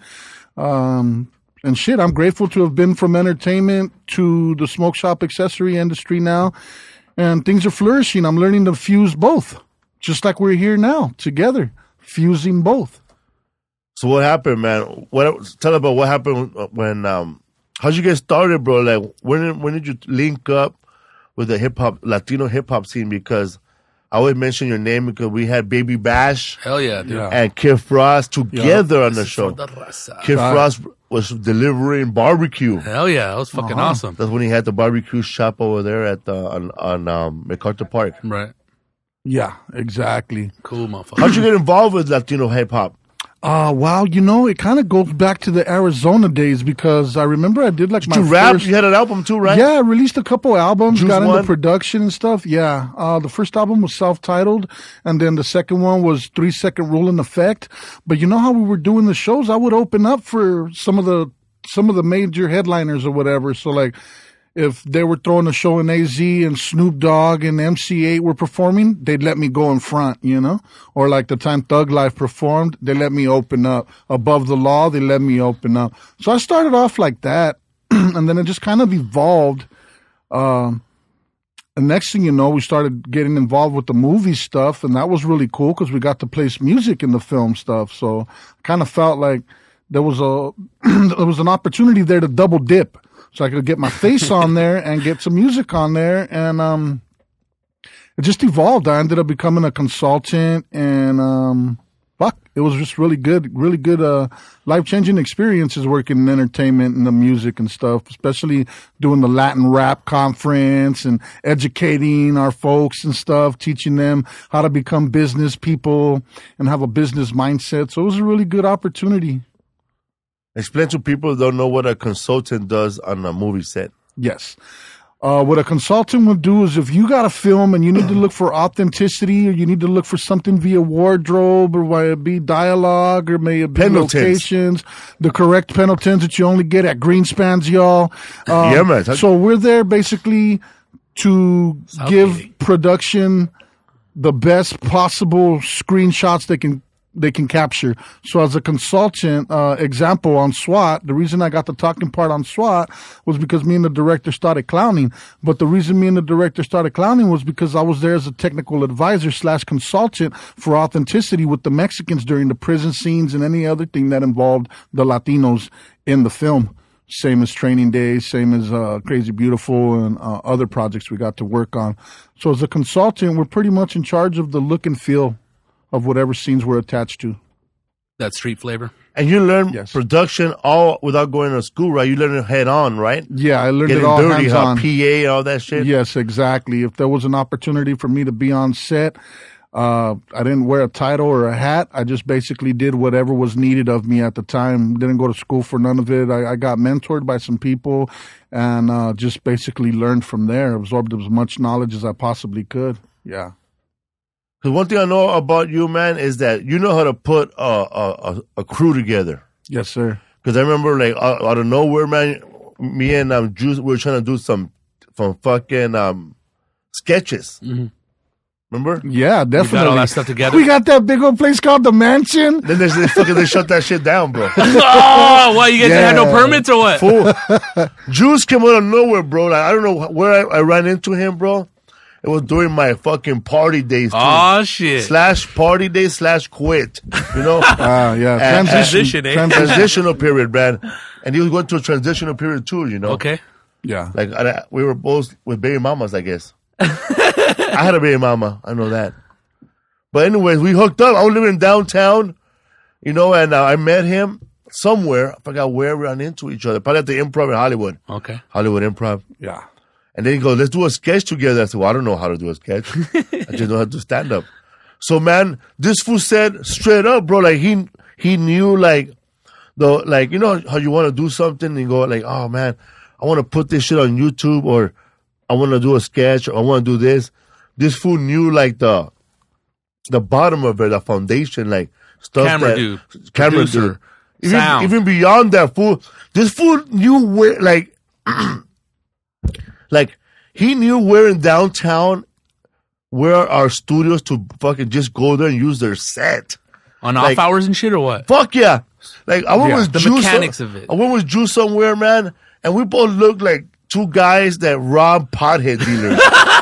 Um, and shit, I'm grateful to have been from entertainment to the smoke shop accessory industry now. And things are flourishing. I'm learning to fuse both, just like we're here now together, fusing both. So what happened, man? What tell about what happened when um how'd you get started, bro? Like when did, when did you link up with the hip hop Latino hip hop scene? Because I always mention your name because we had Baby Bash Hell yeah, dude. Yeah. and Kid Frost together on the show. For the raza. Kid Right. Frost was delivering barbecue. Hell yeah, that was fucking Uh-huh. awesome. That's when he had the barbecue shop over there at the on on um, MacArthur Park. Right. Yeah, exactly. Cool, motherfucker. How'd you get involved with Latino hip hop? Uh, wow, you know, it kind of goes back to the Arizona days because I remember I did like Did my you rap? first... You had an album too, right? Yeah, I released a couple albums, Juice got into one? production and stuff. Yeah. Uh, the first album was self-titled, and then the second one was Three Second Rule in Effect. But you know how we were doing the shows? I would open up for some of the some of the major headliners or whatever. So like, if they were throwing a show in A Z and Snoop Dogg and M C eight were performing, they'd let me go in front, you know? Or like the time Thug Life performed, they let me open up. Above the Law, they let me open up. So I started off like that, and then it just kind of evolved. Um, and next thing you know, we started getting involved with the movie stuff, and that was really cool because we got to place music in the film stuff. So I kind of felt like there was a there was an opportunity there to double dip. So I could get my face on there and get some music on there. And um, it just evolved. I ended up becoming a consultant. And um, fuck, it was just really good, really good uh, life-changing experiences working in entertainment and the music and stuff, especially doing the Latin rap conference and educating our folks and stuff, teaching them how to become business people and have a business mindset. So it was a really good opportunity. Explain to people who don't know what a consultant does on a movie set. Yes. Uh, what a consultant would do is if you got a film and you need to look for authenticity or you need to look for something via wardrobe or may it be dialogue or may it be Pendletons. locations, the correct Pendletons that you only get at Greenspans, y'all. Um, Yeah, man. So we're there basically to South give Beach. production the best possible screenshots they can they can capture. So as a consultant, uh, example on SWAT, the reason I got the talking part on SWAT was because me and the director started clowning. But the reason me and the director started clowning was because I was there as a technical advisor slash consultant for authenticity with the Mexicans during the prison scenes and any other thing that involved the Latinos in the film. Same as Training Day, same as uh, Crazy Beautiful and uh, other projects we got to work on. So as a consultant, we're pretty much in charge of the look and feel of whatever scenes we're attached to. That street flavor. And you learn Yes. production all without going to school, right? You learn it head on, right? Yeah, I learned Getting it all dirty, hands huh? on. P A, all that shit. Yes, exactly. If there was an opportunity for me to be on set, uh, I didn't wear a title or a hat. I just basically did whatever was needed of me at the time. Didn't go to school for none of it. I, I got mentored by some people and uh, just basically learned from there, absorbed as much knowledge as I possibly could. Yeah. Because one thing I know about you, man, is that you know how to put a a, a, a crew together. Yes, sir. Because I remember, like, out, out of nowhere, man, me and um, Juice, we were trying to do some from fucking um, sketches. Mm-hmm. Remember? Yeah, We definitely. got all that stuff together. We got that big old place called the Mansion. Then they, they fucking they shut that shit down, bro. Oh, what? You guys Yeah. had no permits or what? Fool. Juice came out of nowhere, bro. Like, I don't know where I, I ran into him, bro. It was during my fucking party days, too. Oh, shit. Slash party day slash quit. You know? Ah, yeah. And- Transition, eh? Transitional period, man. And he was going through a transitional period, too, you know? Okay. Yeah. Like, I, we were both with baby mamas, I guess. I had a baby mama. I know that. But anyways, we hooked up. I was living downtown, you know, and uh, I met him somewhere. I forgot where we ran into each other. Probably at the Improv in Hollywood. Okay. Hollywood Improv. Yeah. And then he goes, let's do a sketch together. I said, well, I don't know how to do a sketch. I just know how to do stand up. So, man, this fool said straight up, bro, like he he knew, like, the like, you know how you want to do something and you go, like, oh, man, I want to put this shit on YouTube or I want to do a sketch or I want to do this. This fool knew, like, the the bottom of it, the foundation, like, stuff Camera that, dude. Camera Producer. dude. Even, Sound. even beyond that, fool, this fool knew where, like, like, he knew where in downtown where are studios to fucking just go there and use their set. On Like- off hours and shit or what? Fuck yeah. Like, I went Yeah, with the Juice. mechanics of it. I went with Juice somewhere, man, and we both looked like two guys that rob pothead dealers.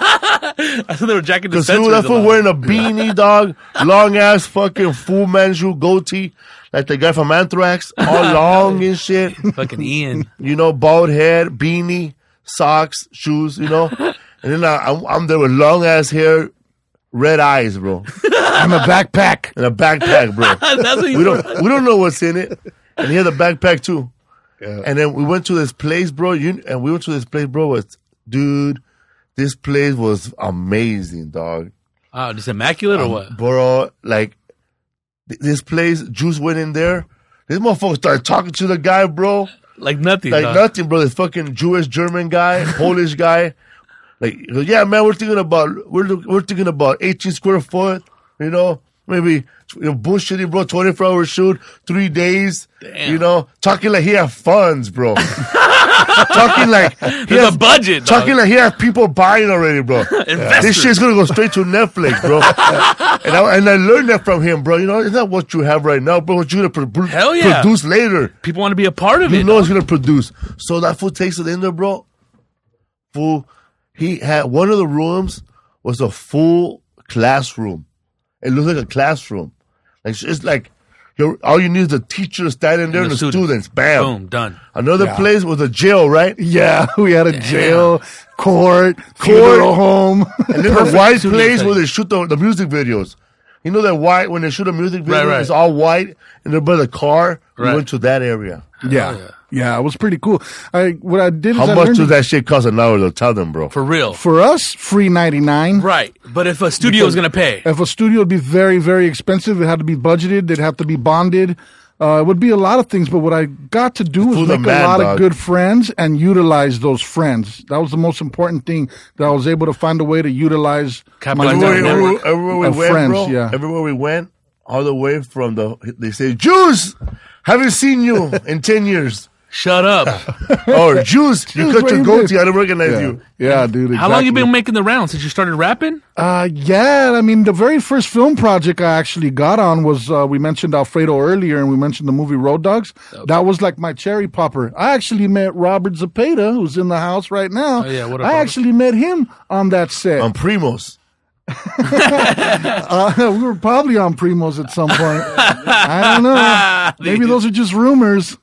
I thought they were jacking the Because he was that fool wearing a beanie, dog, long ass fucking Fu Manchu goatee, like the guy from Anthrax, all long and shit. Fucking Ian. You know, bald head, beanie, socks, shoes, you know. And then I, I'm, I'm there with long ass hair, red eyes, bro, And a backpack. and a backpack, bro. That's what you we don't we don't know what's in it, and he had a backpack too. And then we went to this place, bro. You and we went to this place, bro. Was dude, this place was amazing, dog. Oh, just immaculate Um, or what? Bro, like th- this place, Juice went in there. This motherfucker started talking to the guy, bro. Like nothing. Like dog. nothing, bro. This fucking Jewish German guy, Polish guy. Like, he goes, yeah, man, we're thinking about we're we're thinking about eighteen square foot. You know, maybe you know, bullshitting, bro. twenty-four hour shoot, three days. Damn. You know, talking like he have funds, bro. talking like he There's has, a budget. Dog. talking like he have people buying already, bro. Investors. This shit's gonna go straight to Netflix, bro. and I and I learned that from him, bro. You know, it's not what you have right now, bro. What you're gonna pro- Hell yeah. produce later. People want to be a part of You it. know dog. it's gonna produce. So that fool takes it in there, bro. Fool, he had one of the rooms was a full classroom. It looked like a classroom. Like it's like you're, all you need is a teacher standing there and, the the students. students. Bam. Boom, done. Another Yeah. place was a jail, right? Yeah, we had a jail, court, Court. funeral home. And then a Perfect white studio place setting. where they shoot the, the music videos. You know that white when they shoot a music video, Right, right. it's all white, and they're by the car. Right. We went to that area. yeah. yeah. yeah, it was pretty cool. I what I did is How I much learned does that shit cost an hour? They'll tell them, bro. For real. for us free ninety nine. Right. But if a studio is going to pay, If a studio would be very, very expensive, it had to be budgeted. They'd have to be bonded. Uh, it would be a lot of things. But what I got to do was Fool the make man, a lot dog. of good friends and utilize those friends. That was the most important thing. That I was able to find a way to utilize my Capitalize on Everywhere, Network. everywhere, everywhere we of went, friends, bro. yeah. Everywhere we went, all the way from the, they say, Jews, haven't seen you in ten years. shut up. Or Jews, you Jews, cut where your you goatee, been? I don't recognize Yeah, you. yeah, dude. How long you exactly. been making the rounds since you started rapping? Uh, yeah, I mean, the very first film project I actually got on was, uh, we mentioned Alfredo earlier and we mentioned the movie Road Dogs. That was like my cherry popper. I actually met Robert Zapata, who's in the house right now. Oh, yeah, what up, I Robert? actually met him on that set. On Primos. Uh, we were probably on Primos at some point. I don't know. Maybe those are just rumors.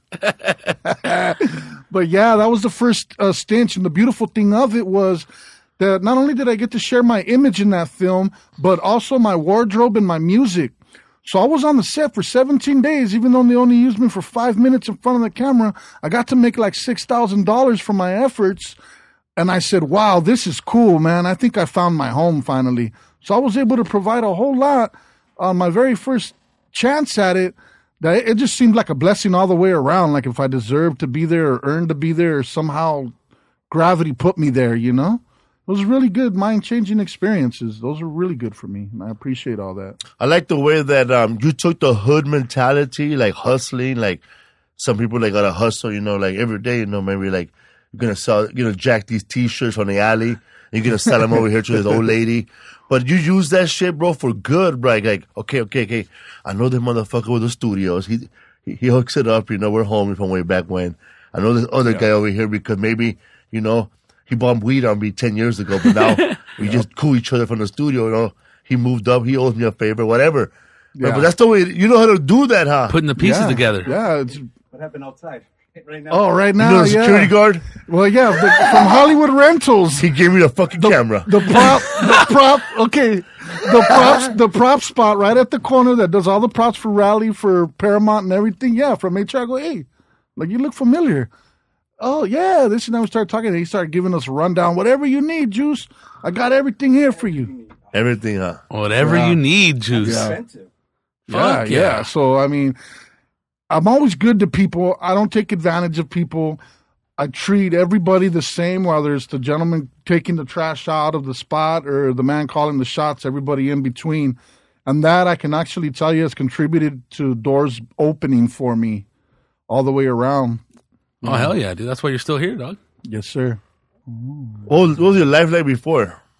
But yeah, that was the first uh, stint. And the beautiful thing of it was that not only did I get to share my image in that film, but also my wardrobe and my music. So I was on the set for seventeen days, even though they only used me for five minutes in front of the camera. I got to make like six thousand dollars for my efforts. And I said, wow, this is cool, man. I think I found my home finally. So I was able to provide a whole lot on my very first chance at it. That it just seemed like a blessing all the way around. Like if I deserved to be there or earned to be there or somehow gravity put me there, you know? It was really good, mind-changing experiences. Those are really good for me, and I appreciate all that. I like the way that um you took the hood mentality, like hustling, like some people like gotta hustle, you know, like every day, you know, maybe like you're gonna sell, you know, jack these t-shirts from the alley, and you're gonna sell them over here to this old lady. But you use that shit, bro, for good, bro. Like, like okay, okay, okay. I know this motherfucker with the studios. He he, he hooks it up, you know, we're homies from way back when. I know this other guy over here because maybe, you know, he bought weed on me ten years ago, but now we just cool each other from the studio, you know. He moved up, he owes me a favor, whatever. But- Yeah. But that's the way, you know how to do that, huh? Putting the pieces Yeah. together. Yeah. It's, What happened outside? Right now. oh, right you now, know the security yeah. guard? Well, yeah, but from Hollywood Rentals. He gave me the fucking camera. The prop, the prop, okay. The props, the prop spot right at the corner that does all the props for Rally, for Paramount and everything. Yeah, from H R, I go, hey, like you look familiar. Oh, yeah, this and that. We started talking, and he started giving us a rundown. Whatever you need, Juice, I got everything here for you. Everything, huh? Whatever Yeah. you need, Juice. Expensive. Yeah, Fuck yeah, yeah. So, I mean, I'm always good to people. I don't take advantage of people. I treat everybody the same, whether it's the gentleman taking the trash out of the spot or the man calling the shots, everybody in between. And that I can actually tell you has contributed to doors opening for me all the way around. Oh, hell yeah, dude. That's why you're still here, dog. Yes, sir. What was, what was your life like before?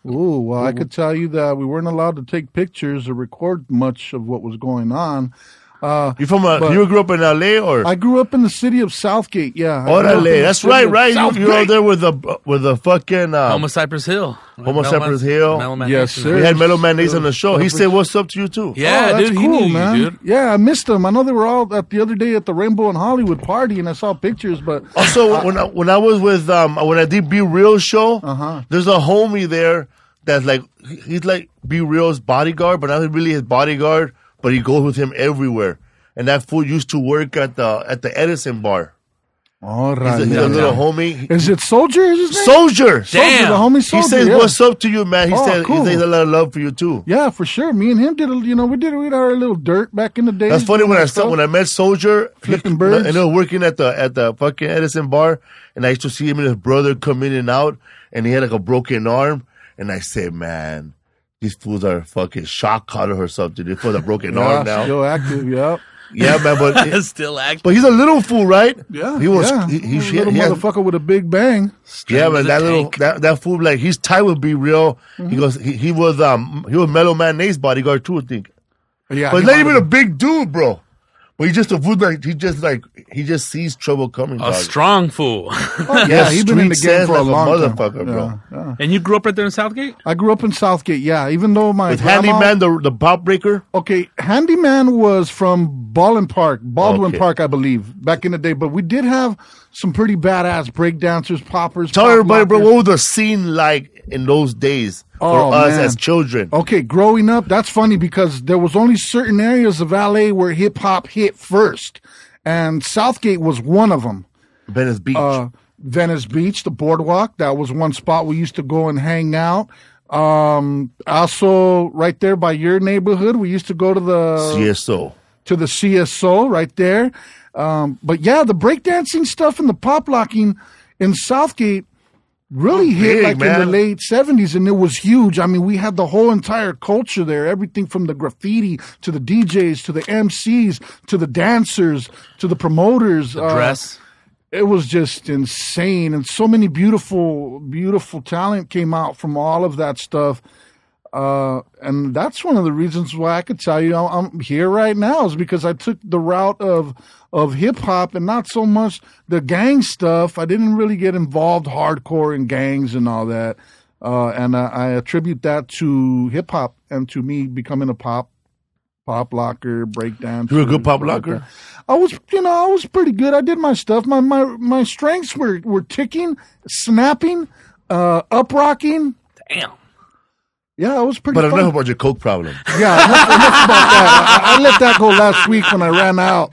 Ooh, well, I could tell you that we weren't allowed to take pictures or record much of what was going on. Uh, You from a, but- you grew up in L A or? I grew up in the city of Southgate. Yeah. I Oh, grew up L in A. the That's city right, of right. You, Southgate. you're out there with the with the fucking uh, Homo Cypress Hill. Homo Mellow Cypress Man- Hill. Mellow Man Yes, Nation. sir. we had Mellow Man Ace on the show. He Cypress- said, "What's up to you too?" Yeah, Oh, that's dude, he cool, knew you, man. dude. Yeah, I missed them. I know they were all at the other day at the Rainbow in Hollywood party, and I saw pictures. But Also, when I, when I was with um when I did Be Real show, Uh-huh. there's a homie there that's like he- he's like Be Real's bodyguard, but not really his bodyguard, but he goes with him everywhere. And that fool used to work at the at the Edison bar. all He's right, a, he's a man. little homie. Is it Soldier? Is his name? Soldier. Soldier, Damn. the homie He Soldier. says, yeah. "What's up to you, man?" He Oh, said, cool. "He says a lot of love for you too." Yeah, for sure. Me and him did, a, you know, we did we did our little dirt back in the day. That's funny when I saw, when I met Soldier, Flipping he- birds. and they were working at the at the fucking Edison bar, and I used to see him and his brother come in and out, and he had like a broken arm, and I said, "Man, these fools are fucking shock collar or something. They put a broken arm now." still active. Yeah, Yeah, man, but Still active. but he's a little fool, right? yeah. he was. yeah. He, he, a he, little he has- motherfucker with a big bang. yeah, man, as a that little tank. that that fool like he's tied with Be Real. Mm-hmm. He goes, he, he was um he was Mellow Man Nate's bodyguard too, I think. Yeah, But he he's not might even have a big dude, bro. But he just a fool like he just like he just sees trouble coming. A dog. strong fool. Oh, yeah, he's been in the street game sense for a like a long motherfucker, time. bro. Yeah, yeah. And you grew up right there in Southgate? I grew up in Southgate. Yeah, even though my With grandma, Handyman, the the pop breaker. Okay, Handyman was from Baldwin Park, Baldwin Okay. Park, I believe, back in the day. But we did have some pretty badass breakdancers, poppers. Tell pop everybody, bro, lockers. what was the scene like in those days for Oh, us man. as children? Okay, growing up, that's funny because there was only certain areas of L A where hip hop hit first, and Southgate was one of them. Venice Beach. Uh, Venice Beach, the boardwalk, that was one spot we used to go and hang out. Um, also, right there by your neighborhood, we used to go to the C S O. to the C S O right there. Um, but yeah, the breakdancing stuff and the pop locking in Southgate really hit big, like in man. the late seventies, and it was huge. I mean, we had the whole entire culture there, everything from the graffiti to the D Js to the M Cs to the dancers to the promoters. The Uh, dress. it was just insane, and so many beautiful, beautiful talent came out from all of that stuff. Uh, and that's one of the reasons why I could tell you I'm I'm here right now is because I took the route of of hip hop and not so much the gang stuff. I didn't really get involved hardcore in gangs and all that. Uh, and I, I attribute that to hip hop and to me becoming a pop pop locker, breakdance. You were a good pop locker? I was, you know, I was pretty good. I did my stuff. My my my strengths were were ticking, snapping, uh, up rocking. Damn. Yeah, it was pretty. But fun. enough about your coke problem. Yeah, enough, enough about that. I, I let that go last week when I ran out.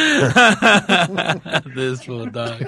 This little dog.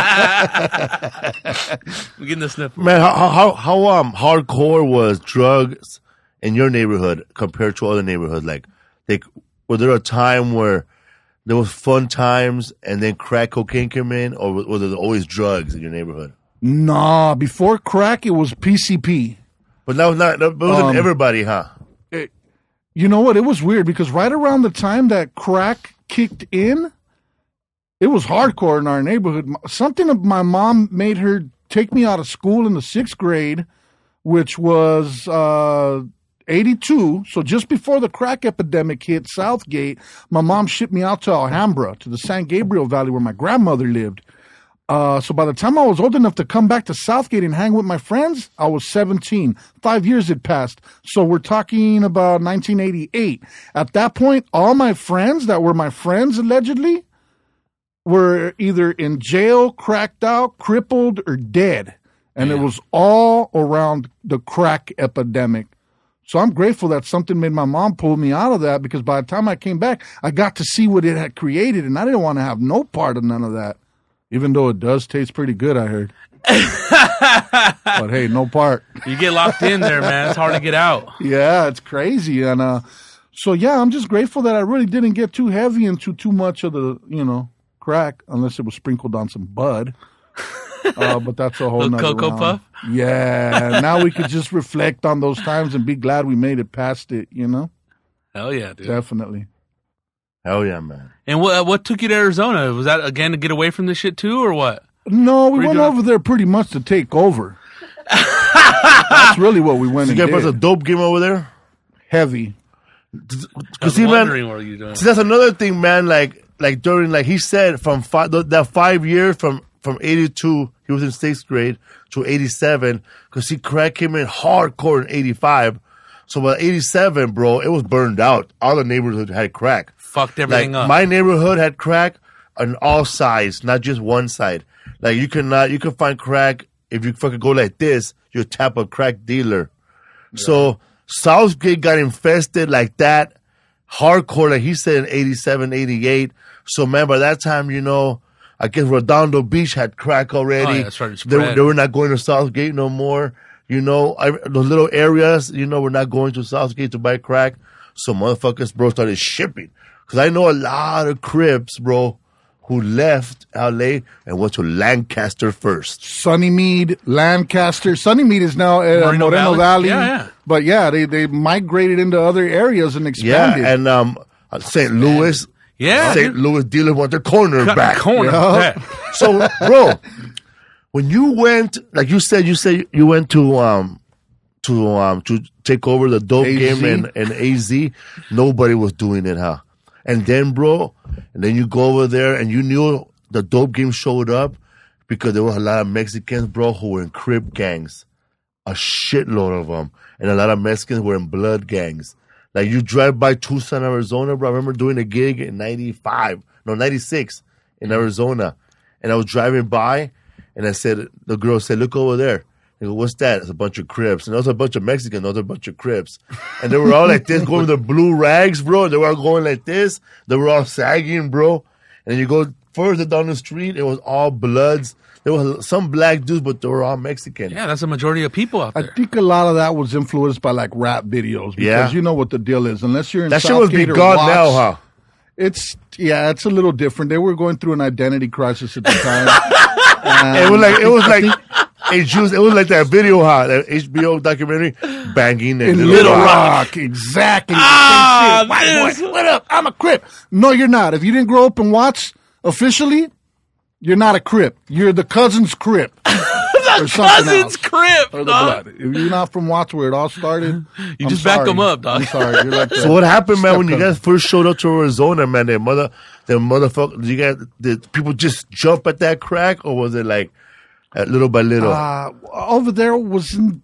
We're getting the sniffle. Man, how how how um hardcore was drugs in your neighborhood compared to other neighborhoods? Like, like was there a time where there was fun times and then crack cocaine came in, or was, was there always drugs in your neighborhood? Nah, before crack, it was P C P. But that was not. That wasn't Um, everybody, huh? You know what? It was weird because right around the time that crack kicked in, it was hardcore in our neighborhood. Something of my mom made her take me out of school in the sixth grade, which was uh, eighty-two. So just before the crack epidemic hit Southgate, my mom shipped me out to Alhambra, to the San Gabriel Valley where my grandmother lived. Uh, so by the time I was old enough to come back to Southgate and hang with my friends, I was seventeen. Five years had passed. So we're talking about nineteen eighty-eight. At that point, all my friends that were my friends allegedly were either in jail, cracked out, crippled, or dead. And it was all around the crack epidemic. So I'm grateful that something made my mom pull me out of that because by the time I came back, I got to see what it had created, and I didn't want to have no part of none of that. Even though it does taste pretty good, I heard. But hey, no part. You get locked in there, man. It's hard to get out. Yeah, it's crazy. And uh, so, yeah, I'm just grateful that I really didn't get too heavy into too much of the, you know, crack, unless it was sprinkled on some bud. Uh, but that's a whole Little nother Cocoa round. Puff? Yeah. Now we could just reflect on those times and be glad we made it past it, you know? Hell yeah, dude. Definitely. Hell yeah, man. And what what took you to Arizona? Was that again to get away from this shit too, or what? No, we Were you went doing- over there pretty much to take over. That's really what we went You and guys brought a did. dope game over there? Heavy. I Cause was see, man, wondering what you doing. see, that's another thing, man. Like, like during, like he said, from five, that five years from from eighty-two, he was in sixth grade to eighty-seven. Cause see, crack came in hardcore in eighty-five. So by eighty-seven, bro, it was burned out. All the neighborhood had crack. Fucked everything Like up. my neighborhood had crack on all sides, not just one side. Like you could not, you could find crack if you fucking go like this, you tap a crack dealer. So Southgate got infested like that, hardcore, like he said in eighty-seven, eighty-eight. So man, by that time, you know, I guess Redondo Beach had crack already. Oh, yeah, it started to they, spread. they were not going to Southgate no more. You know, I, those little areas, you know, we're not going to Southgate to buy crack. So motherfuckers, bro, started shipping. Because I know a lot of Crips, bro, who left L A and went to Lancaster first. Sunnymead, Lancaster. Sunnymead is now uh, Moreno Moreno, Valley? Valley. Yeah, yeah. But yeah, they, they migrated into other areas and Yeah, expanded. and um, Saint Louis. Yeah, Saint dude. Louis dealer want their corner Cut back. corner. Yeah. Yeah. So, bro, when you went, like you said, you said you went to um to um to take over the dope A Z? game and and A Z. Nobody was doing it, huh? And then, bro, and then you go over there and you knew the dope game showed up because there were a lot of Mexicans, bro, who were in Crip gangs, a shitload of them, and a lot of Mexicans were in blood gangs. Like you drive by Tucson, Arizona, bro. I remember doing a gig in ninety-five, no, ninety-six in Arizona. And I was driving by and I said, the girl said, look over there. I go, what's that? It's a bunch of Crips. And those are a bunch of Mexicans, those are a bunch of Crips. And they were all like this, going with the blue rags, bro. They were all going like this. They were all sagging, bro. And then you go further down the street, it was all Bloods. There was some black dudes, but they were all Mexican. Yeah, that's the majority of people out I there. think a lot of that was influenced by like rap videos because Yeah. you know what the deal is. Unless you're in That shit was be Southgate or gone Watts, now, huh? It's yeah, it's a little different. They were going through an identity crisis at the time. It was like, it was like, hey, Juice, it was like that video, huh? That H B O documentary, banging in, in Little, Little Rock. Rock, exactly. the same Ah, shit. White this- boy, what up? I'm a Crip. No, you're not. If you didn't grow up in Watts officially, you're not a Crip. You're the cousin's Crip. or something Cousin's else. Crip, Or the dog. blood. If you're not from Watts where it all started, You I'm just back sorry. them up, dog. I'm sorry. You're like So what happened, man, when you Step guys first showed up to Arizona, man? The mother, the motherfucker, you guys, did people just jump at that crack, or was it like uh, little by little? Uh, over there wasn't.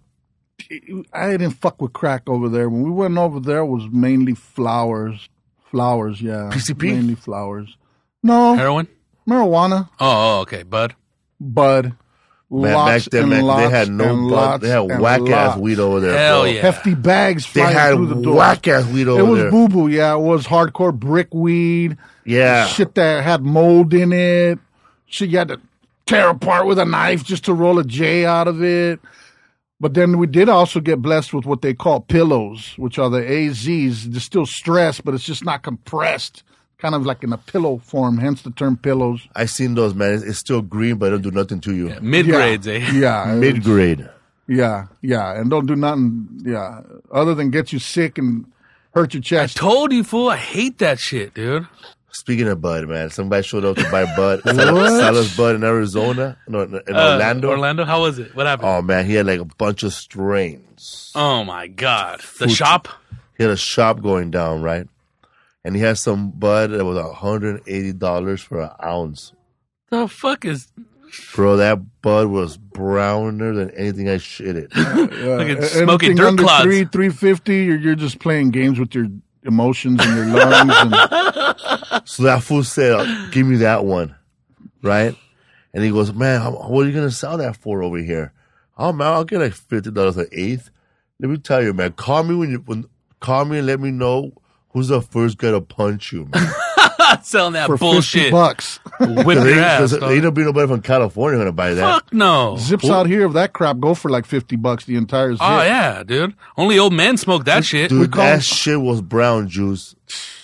I didn't fuck with crack over there. When we went over there, it was mainly flowers. Flowers, yeah. P C P? Mainly flowers. No, Heroin? marijuana, Oh, oh, okay, bud. bud. Man, lots back then, and man, lots they had no and bud. lots They had and whack ass lots. weed over there. Hell bro. yeah. Hefty bags They flying had through the door. whack ass weed over It was there. boo boo, yeah. It was hardcore brick weed. Yeah. Shit that had mold in it. Shit you had to tear apart with a knife just to roll a J out of it. But then we did also get blessed with what they call pillows, which are the A Zs. They're still stressed, but it's just not compressed. Kind of like in a pillow form, hence the term pillows. I seen those, man. It's, it's still green, but it don't do nothing to you. Mid grades, eh? Yeah. Mid grade. Yeah, yeah. And don't do nothing, yeah, other than get you sick and hurt your I chest. told you, fool. I hate that shit, dude. Speaking of bud, man, somebody showed up to buy bud. Salas Bud in Arizona, no, in Uh, Orlando. Orlando, how was it? What happened? Oh man, he had like a bunch of strains. Oh my god, the Food- shop. He had a shop going down, right? And he had some bud that was one hundred eighty dollars for an ounce. The fuck is? Bro, that bud was browner than anything I shitted. Look at Uh, smoking anything dirt under clods. three, three fifty, you're, you're just playing games with your emotions and your lungs. And, So that fool said, "Uh, give me that one, right? And he goes, man, how, what are you going to sell that for over here? Oh, man, I'll get like fifty dollars an eighth. Let me tell you, man, call me when you, when, call me and let me know who's the first guy to punch you, man. Selling that for fifty bullshit. bucks. Whip Because your ass. there dog. ain't gonna be nobody from California going to buy that. Fuck no. Zips out here of that crap go for like fifty bucks the entire zip. Oh yeah, dude. Only old men smoke that shit. Dude, call that him- shit was brown juice.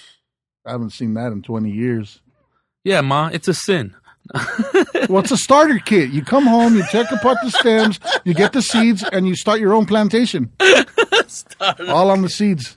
I haven't seen that in twenty years. Yeah, ma, it's a sin. Well, it's a starter kit. You come home, you take apart the stems, you get the seeds, and you start your own plantation. All on the seeds.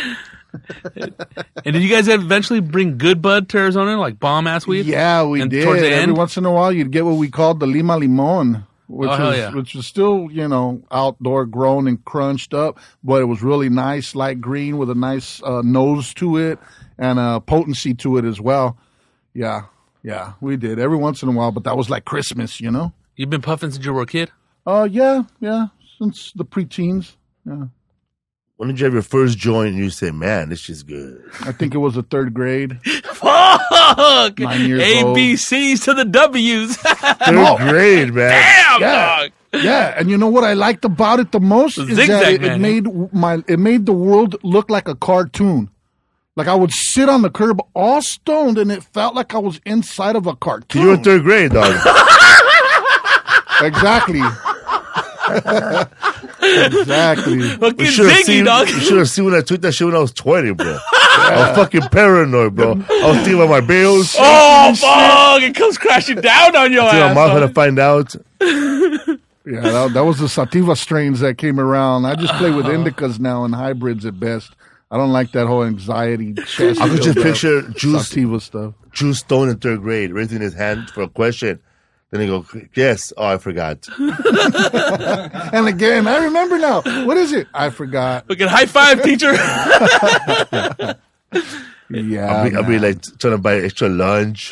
And did you guys eventually bring good bud to Arizona, like bomb ass weed? Yeah, we And did. towards the Every end? once in a while, you'd get what we called the lima limon. which Oh, hell was yeah. which was still, you know, outdoor grown and crunched up, but it was really nice, light green with a nice uh, nose to it and a potency to it as well. Yeah, yeah, we did every once in a while, but that was like Christmas, you know. You've been puffing since you were a kid? Uh, yeah, yeah, since the preteens. Yeah, When did you have your first joint and you say, man, this shit's good? I think it was the third grade. Fuck! Nine years A, old. B, C's to the W's. Third grade, man. Damn, Yeah. dog. Yeah, and you know what I liked about it the most is Zigzag that it, it Man. made my it made the world look like a cartoon. Like I would sit on the curb all stoned, and it felt like I was inside of a cartoon. You were in third grade, dog. Exactly. Exactly. Fucking You should have Ziggy, seen, dog. you should have seen when I took that shit when I was twenty, bro. I was fucking paranoid, bro. I was thinking about my bills. Oh, fuck! It comes crashing down on your I think my ass. mom had dog. to find out. Yeah, that, that was the sativa strains that came around. I just play with indicas now and hybrids at best. I don't like that whole anxiety. chest I could just buildup, picture Juice, sativa stuff. Juice Stone in third grade, raising his hand for a question. Then he go, yes. Oh, I forgot. And again, I remember now. What is it? I forgot. Fucking high five, teacher. Yeah, I'll be, I'll be man. like trying to buy extra lunch.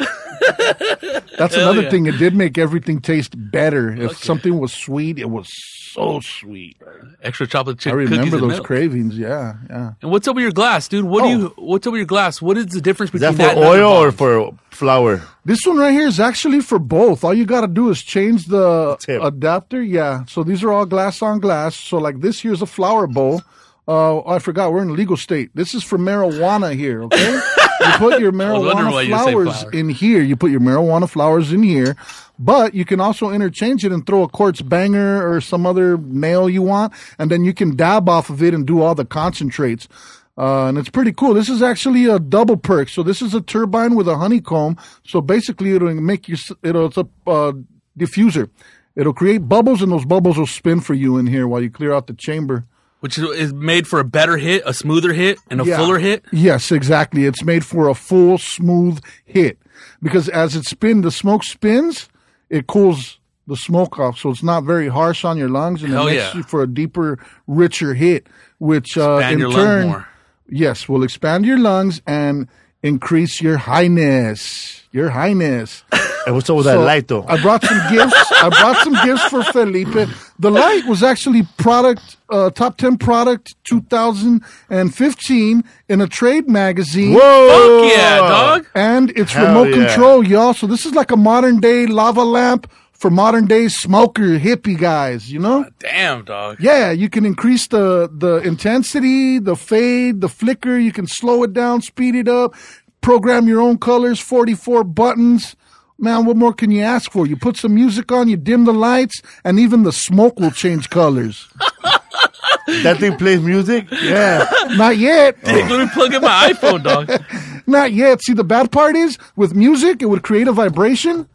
That's Hell another yeah. thing. It did make everything taste better. If something was sweet, it was so sweet. Extra chocolate chip I cookies remember and those milk. cravings. Yeah, yeah. And what's up with your glass, dude? What do Oh. you? What's up with your glass? What is the difference Is between that for and other oil or bombs? for flour? This one right here is actually for both. All you got to do is change the Tip. adapter. Yeah. So these are all glass on glass. So like this here's a flower bowl. Uh, oh, I forgot. We're in a legal state. This is for marijuana here. Okay. You put your wondering why marijuana you say flowers flower. in here. You put your marijuana flowers in here, but you can also interchange it and throw a quartz banger or some other nail you want, and then you can dab off of it and do all the concentrates. Uh, and it's pretty cool. This is actually a double perk. So this is a turbine with a honeycomb. So basically, it'll make you. It'll it's a uh, diffuser. It'll create bubbles, and those bubbles will spin for you in here while you clear out the chamber. Which is, is made for a better hit, a smoother hit, and a Yeah. fuller hit. Yes, exactly. It's made for a full, smooth hit. Because as it spins, the smoke spins, it cools the smoke off. So it's not very harsh on your lungs, and Hell it makes yeah. you for a deeper, richer hit, which uh, Expand in your lungs turn, more. yes, will expand your lungs and increase your highness. Your highness. And what's up with that So, light, though? I brought some gifts. I brought some gifts for Felipe. The light was actually product, uh, top ten product two thousand fifteen in a trade magazine. Whoa! Fuck yeah, dog. And it's Hell remote yeah. control, y'all. So this is like a modern day lava lamp for modern day smoker hippie guys, you know? Damn, dog. Yeah, you can increase the, the intensity, the fade, the flicker. You can slow it down, speed it up, program your own colors, forty-four buttons. Man, what more can you ask for? You put some music on, you dim the lights, and even the smoke will change colors. That thing plays music? Yeah, not yet. Let me plug in my iPhone, dog. Not yet. See, the bad part is with music, it would create a vibration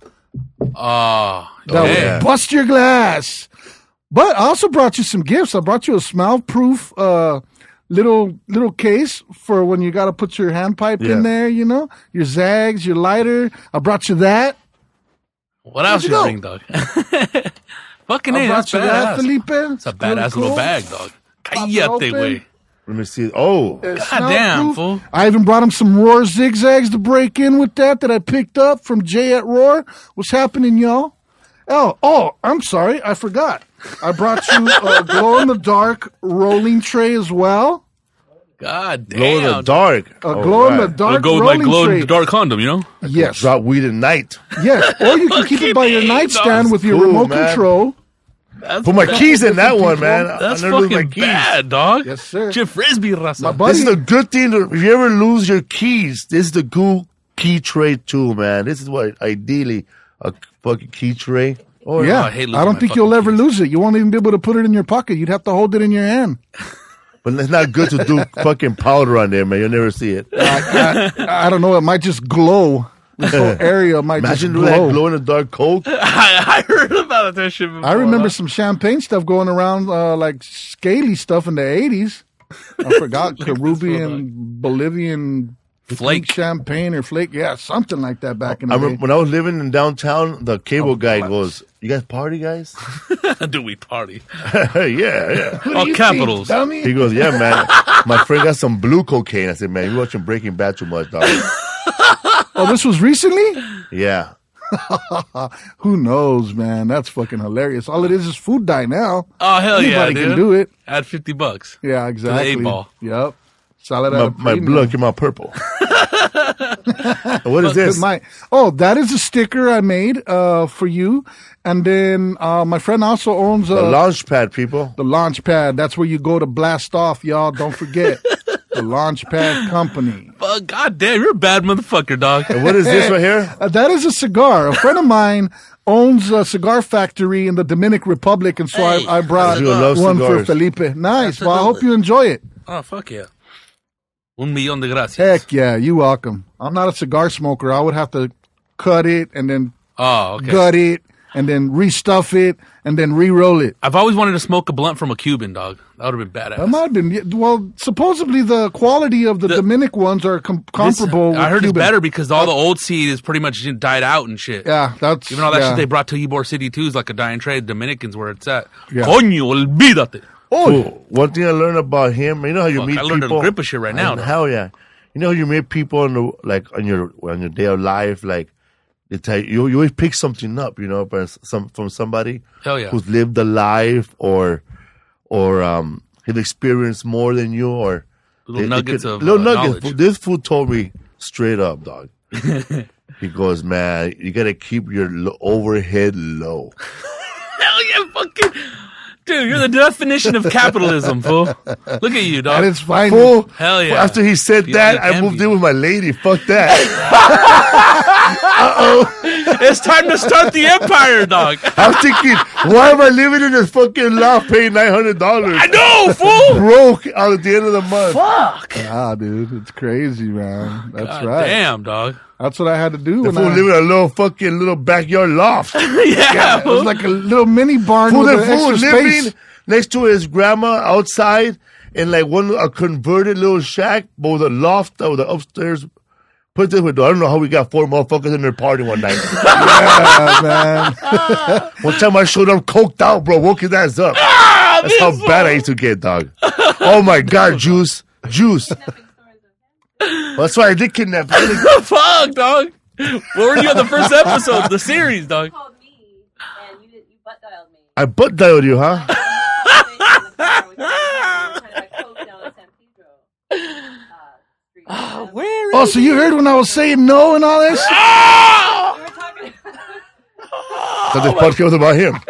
Oh, that would yeah. bust your glass. But I also brought you some gifts. I brought you a smell-proof uh, little little case for when you got to put your hand pipe Yeah. in there. You know, your zags, your lighter. I brought you that. What else you you go? bring, dog? Fucking I A, brought that's you that, badass. Felipe. It's a badass little bag, dog. Pop it Cállate, open. güey. Let me see. Oh, It's God damn, smell-proof. fool. I even brought him some Roar zigzags to break in with that that I picked up from Jay at Roar. What's happening, y'all? Oh, oh, I'm sorry. I forgot. I brought you a glow-in-the-dark rolling tray as well. God damn. glow in the dark. A All glow-in-the-dark It'll go with my rolling glow in tray. the dark condom, you know? Yes. Drop weed at night. Yes. Or you can keep it by your Fucking nightstand A, with your cool, remote man. control. That's, Put my keys in that one, man. that's I never lose my fucking keys. bad, dog. Yes, sir. Chip Frisbee, raza. My buddy, This is a good thing. To, if you ever lose your keys, this is the cool key tray tool, man. This is what ideally a fucking key tray. Oh, yeah. I hate losing I don't my think you'll fucking ever keys. lose it. You won't even be able to put it in your pocket. You'd have to hold it in your hand. But it's not good to do fucking powder on there, man. You'll never see it. I, I, I don't know. It might just glow. This whole area might Imagine just doing that glow. glow in the dark Coke. I, I heard about that shit before. I remember dog. some champagne stuff going around, uh, like scaly stuff in the eighties. I forgot Caribbean, Bolivian Flake. champagne or flake. Yeah, something like that back in the I day. remember when I was living in downtown, the cable Oh, guy bless. goes, "You guys party, guys?" Do we party? yeah, yeah. What do All you capitals. think, dummy? He goes, "Yeah, man. My friend got some blue cocaine." I said, "Man, you watching Breaking Bad too much, dog." Oh, this was recently? Yeah. Who knows, man? That's fucking hilarious. All it is is food dye now. Oh, hell yeah, Anybody dude. can do it. Add fifty bucks. Yeah, exactly. eight-ball. Yep. Salad My, at a my premium. blood came out purple. What is this? My, oh, that is a sticker I made uh, for you. And then uh, my friend also owns a, The launch pad, people. the launch pad. That's where you go to blast off, y'all. Don't forget. The launch pad company. Uh, God damn, you're a bad motherfucker, dog. And what is this right here? Uh, that is a cigar. A friend of mine owns a cigar factory in the Dominican Republic, and so Hey, I, I brought you love one for cigars. Felipe. Nice. Well, I hope you enjoy it. Oh, fuck yeah. Un millón de gracias. Heck yeah, you welcome. I'm not a cigar smoker. I would have to cut it and then Oh, okay. gut it and then restuff it and then re-roll it. I've always wanted to smoke a blunt from a Cuban, dog. That would have been badass. That might have been, well, supposedly the quality of the, The- Dominic ones are com- This- comparable. I with heard Cuban. it's better because all the old seed is pretty much died out and shit. Yeah, that's Even all that yeah. shit they brought to Ybor City too is like a dying trade. Dominicans where it's at. Yeah. Coño, olvídate. Oh, Ooh, one thing I learned about him, you know how you Fuck, meet I learned people. a grip of shit right now, And though. hell yeah, you know how you meet people on the like on your on your day of life, like they tell you, you always pick something up, you know, from some from somebody Hell yeah. who's lived a life or or um have experienced more than you, or Little nuggets could- of, little uh, nuggets. knowledge. This fool told me straight up, dog. He goes, man, you gotta keep your lo- overhead low. Hell yeah, fucking. Dude, you're the definition of capitalism, fool. Look at you, dog. that is fine. Fool. Hell yeah. After he said You that, know, I you moved can in be. with my lady. Fuck that. It's time to start the empire, dog. I'm thinking, why am I living in this fucking loft paying nine hundred dollars? I know, fool. Broke out at the end of the month. Fuck. Ah, dude, it's crazy, man. That's God right. damn, dog. That's what I had to do. The When fool I, living in a little fucking little backyard loft. Yeah, it was like a little mini barn Fool, with the an fool extra living space. next to his grandma outside in like one a converted little shack, but with a loft or the upstairs. Put this way, though, I don't know how we got four motherfuckers in there party one night. Yeah, man. One time I showed up coked out, bro. Woke his ass up. Ah, That's how bad I used to get, dog. Oh my God, Juice. Juice. Well, that's why I did kidnap him. Fuck, dog. Where were you on the first episode, the series, dog? called me and you did, you butt dialed me. I butt dialed you, huh? Where Oh, so you heard when I was saying no and all this? We were talking So this podcast was about him.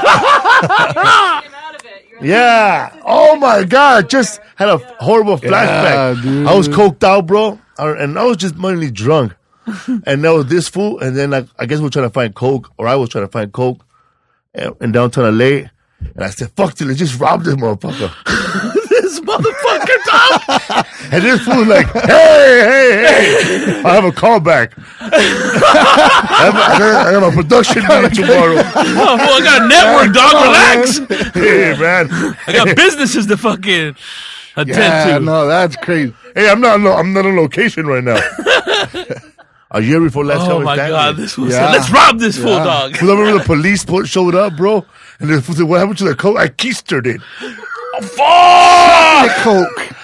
out of it. You were Yeah. Oh my God. Just had a horrible flashback. Yeah, dude. I was coked out, bro. I- And I was just mainly drunk. And that was this fool. And then I, I guess we were trying to find Coke, or I was trying to find Coke in in downtown L A. And I said, fuck it, let's just rob this motherfucker. this motherfucker, dog? And this fool's like, hey, hey, hey, I have a callback. I, have a, I, got, I have a production meeting tomorrow. Oh, well, I got a network, dog. Relax. Hey, man. I got businesses to fucking attend Yeah, to. no, that's crazy. Hey, I'm not, no, I'm not on location right now. A year before last time Oh we my standing. God, this was Yeah. let's rob this fool, Yeah. dog. You remember the police put, showed up, bro? And the fool said, what happened to the coke? I keistered it. Fuck! Coke.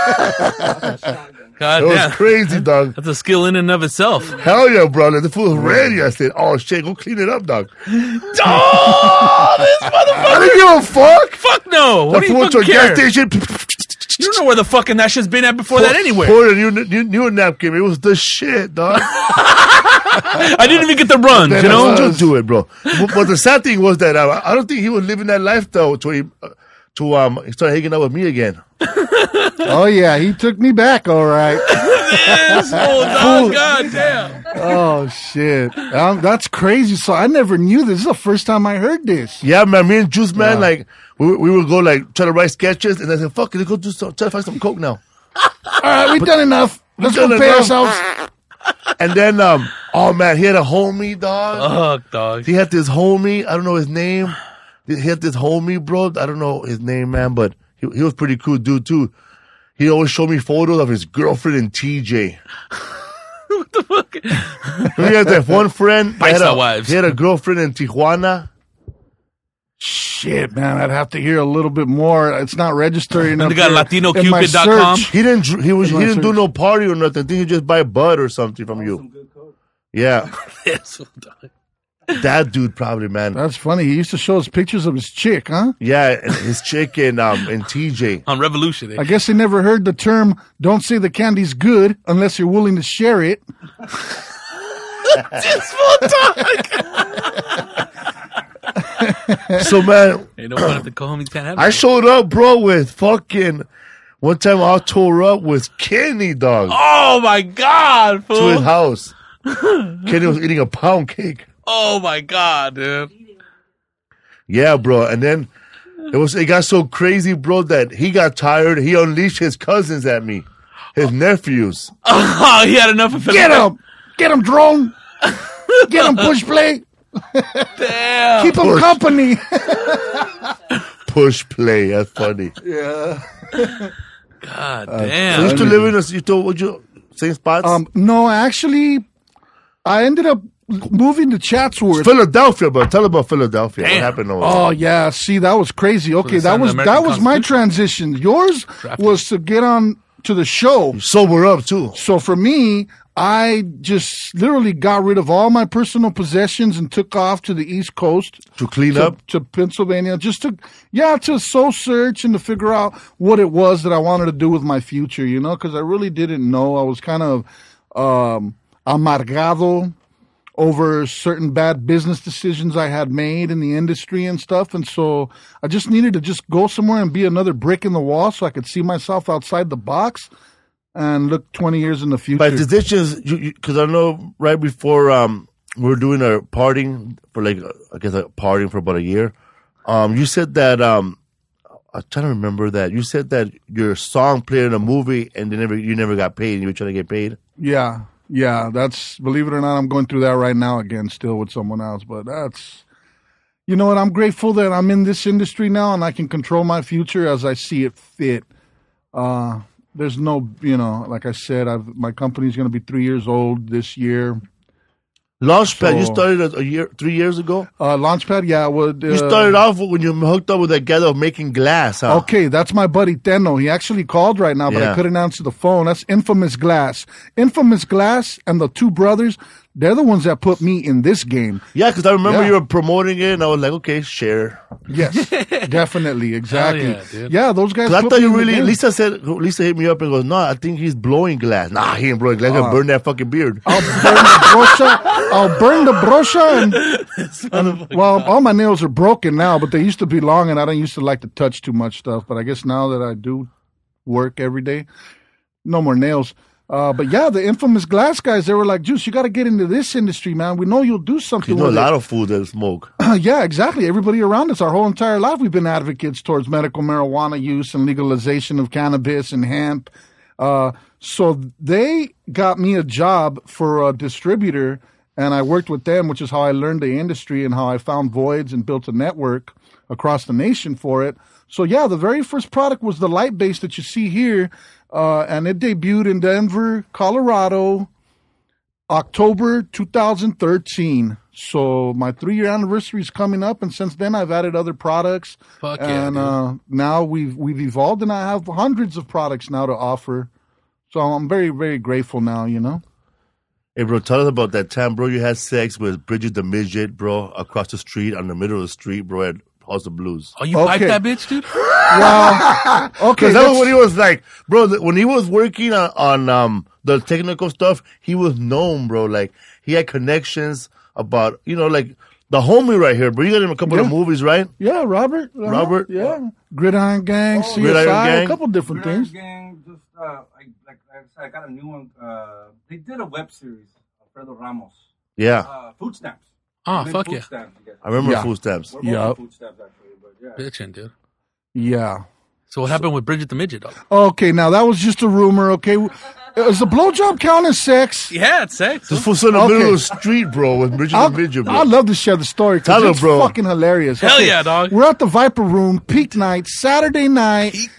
God It was damn. crazy, dog. That's a skill in and of itself. Hell yeah, brother. The fool was ready. I said, oh, shit, go clean it up, dog. Oh, this motherfucker. I didn't give a fuck. Fuck no. What The do you fool went to a fucking gas care? station. You don't know where the fucking that shit's been at before that anywhere. Poured a new, new, new napkin. It was the shit, dog. I didn't even get the runs, you Then I know? just do it, bro. But, but the sad thing was that uh, I don't think he was living that lifestyle to he, uh, to um he started hanging out with me again. Oh, yeah, he took me back, all right. This fool, dog. God damn. Oh, shit. Um, that's crazy. So I never knew this. This is the first time I heard this. Yeah, man. Me and Juice, man, Yeah. like we we would go like try to write sketches, and I said, "Fuck it, let's go do some, try to find some coke now." All right, we've done enough. Let's go done pay enough. ourselves. And then, um, oh man, he had a homie, dog. Fuck, dog. He had this homie. I don't know his name. He had this homie, bro. I don't know his name, man, but he he was pretty cool dude too. he always showed me photos of his girlfriend and T J. What the fuck? He had that one friend. He had, Paisa a, wives. he had a girlfriend in Tijuana. Shit, man, I'd have to hear a little bit more. It's not registering. And they got up Latino here in my Cupid dot com. search. He didn't. dr- He was. He My didn't do search. no party or nothing. I think he just buy bud or something from you. Some good coke. Yeah, Yes. that dude probably, man. That's funny. He used to show us pictures of his chick, huh? Yeah, and his chick and um and T J. On Revolution. I guess they never heard the term, don't say the candy's good unless you're willing to share it. So man, Ain't no fun if the co-homies can't have I it. showed up, bro, with fucking. One time I tore up with Kenny, dog, Oh my God, to his fool. house. Kenny was eating a pound cake. Oh my God, dude. Yeah, bro. And then it was it got so crazy, bro, that he got tired. He unleashed his cousins at me, his nephews. Oh, he had enough of Get him! Get him, drone! Get him, push play! Damn. Keep him Push. company! Push play. That's funny. Yeah. God You damn. used to live in a you told what you same spots? Um, no, actually, I ended up moving to Chatsworth. Philadelphia, bro. Tell about Philadelphia. What Damn. happened over Oh yeah, see that was crazy. Okay, the that son of was the that American was my Constitution? transition. Yours Drafted. was to get on to the show. sober up too. So for me, I just literally got rid of all my personal possessions and took off to the East Coast To clean to, up. to Pennsylvania, just to yeah to soul search and to figure out what it was that I wanted to do with my future. You know, because I really didn't know. I was kind of um, amargado over certain bad business decisions I had made in the industry and stuff. And so I just needed to just go somewhere and be another brick in the wall so I could see myself outside the box and look twenty years in the future. But decisions, because I know right before um we were doing our partying for like uh, I guess a partying for about a year. Um, you said that um, I'm trying to remember that you said that your song played in a movie and they never you never got paid. And you were trying to get paid. Yeah, yeah, that's, believe it or not, I'm going through that right now again, still with someone else. But that's, you know what, I'm grateful that I'm in this industry now and I can control my future as I see it fit. Uh, there's no, you know, like I said, I've, my company's going to be three years old this year. Launchpad, you So- started a, a year, three years ago. Uh, Launchpad, yeah, would. Uh, You started off when you hooked up with that guy that was making glass, huh? Okay, that's my buddy Tenno. He actually called right now, but Yeah. I couldn't answer the phone. That's Infamous Glass. Infamous Glass and the two brothers, they're the ones that put me in this game. Yeah, because I remember Yeah. you were promoting it, and I was like, okay, share. Yes, definitely, exactly. yeah, dude. Yeah, those guys. Because I put thought me you in the really. game. Lisa said. Lisa hit me up and goes, "No, I think he's blowing glass." Nah, he ain't blowing glass. He's gonna burn that fucking beard. I'll burn the brosha. I'll burn the brosha, and, and well, all my nails are broken now, but they used to be long, and I don't used to like to touch too much stuff. But I guess now that I do work every day, no more nails. Uh, but yeah, the Infamous Glass guys, they were like, Juice, you got to get into this industry, man. We know you'll do something You know a with lot it. of food that smoke. Yeah, exactly. Everybody around us, our whole entire life, we've been advocates towards medical marijuana use and legalization of cannabis and hemp. Uh, so they got me a job for a distributor, and I worked with them, which is how I learned the industry and how I found voids and built a network across the nation for it. So yeah, the very first product was the light base that you see here, uh, and it debuted in Denver, Colorado, October two thousand thirteen. So my three-year anniversary is coming up, and since then I've added other products. Fuck yeah, and dude. uh, now we've we've evolved, and I have hundreds of products now to offer. So I'm very very grateful now. You know. Hey, bro, tell us about that time, bro. You had sex with Bridget the midget, bro, across the street, on the middle of the street, bro, at House of Blues. Oh, you Okay. piped that bitch, dude? Well, okay. Because that was let's- when he was like, bro, th- when he was working on, on um the technical stuff, he was known, bro. Like, he had connections about, you know, like, the homie right here, bro. You got him a couple of Yeah. movies, right? Yeah, Robert. uh-huh, Robert? Yeah. Gridiron Gang, C S I, Gridiron Gang. a couple different Gridiron things. Gang, just uh, I, like, like I said, I got a new one. Uh, they did a web series, Alfredo Ramos. Yeah. Uh, food stamps. Oh, Did fuck food yeah. Stamps, you guys. I remember Yeah. food stamps. We're both Yeah. on food stamps, actually, but yeah. Bitchin', dude. Yeah. So what happened with Bridget the Midget, dog? Okay, now that was just a rumor. Okay, does the blowjob count as sex? Yeah, it's sex. This was in the Okay. middle of the street, bro, with Bridget I'll- the midget, bro. I'd love to share the story Tell because her, it's bro. fucking hilarious. Hell yeah, dog. We're at the Viper Room, peak night, Saturday night. Peak night.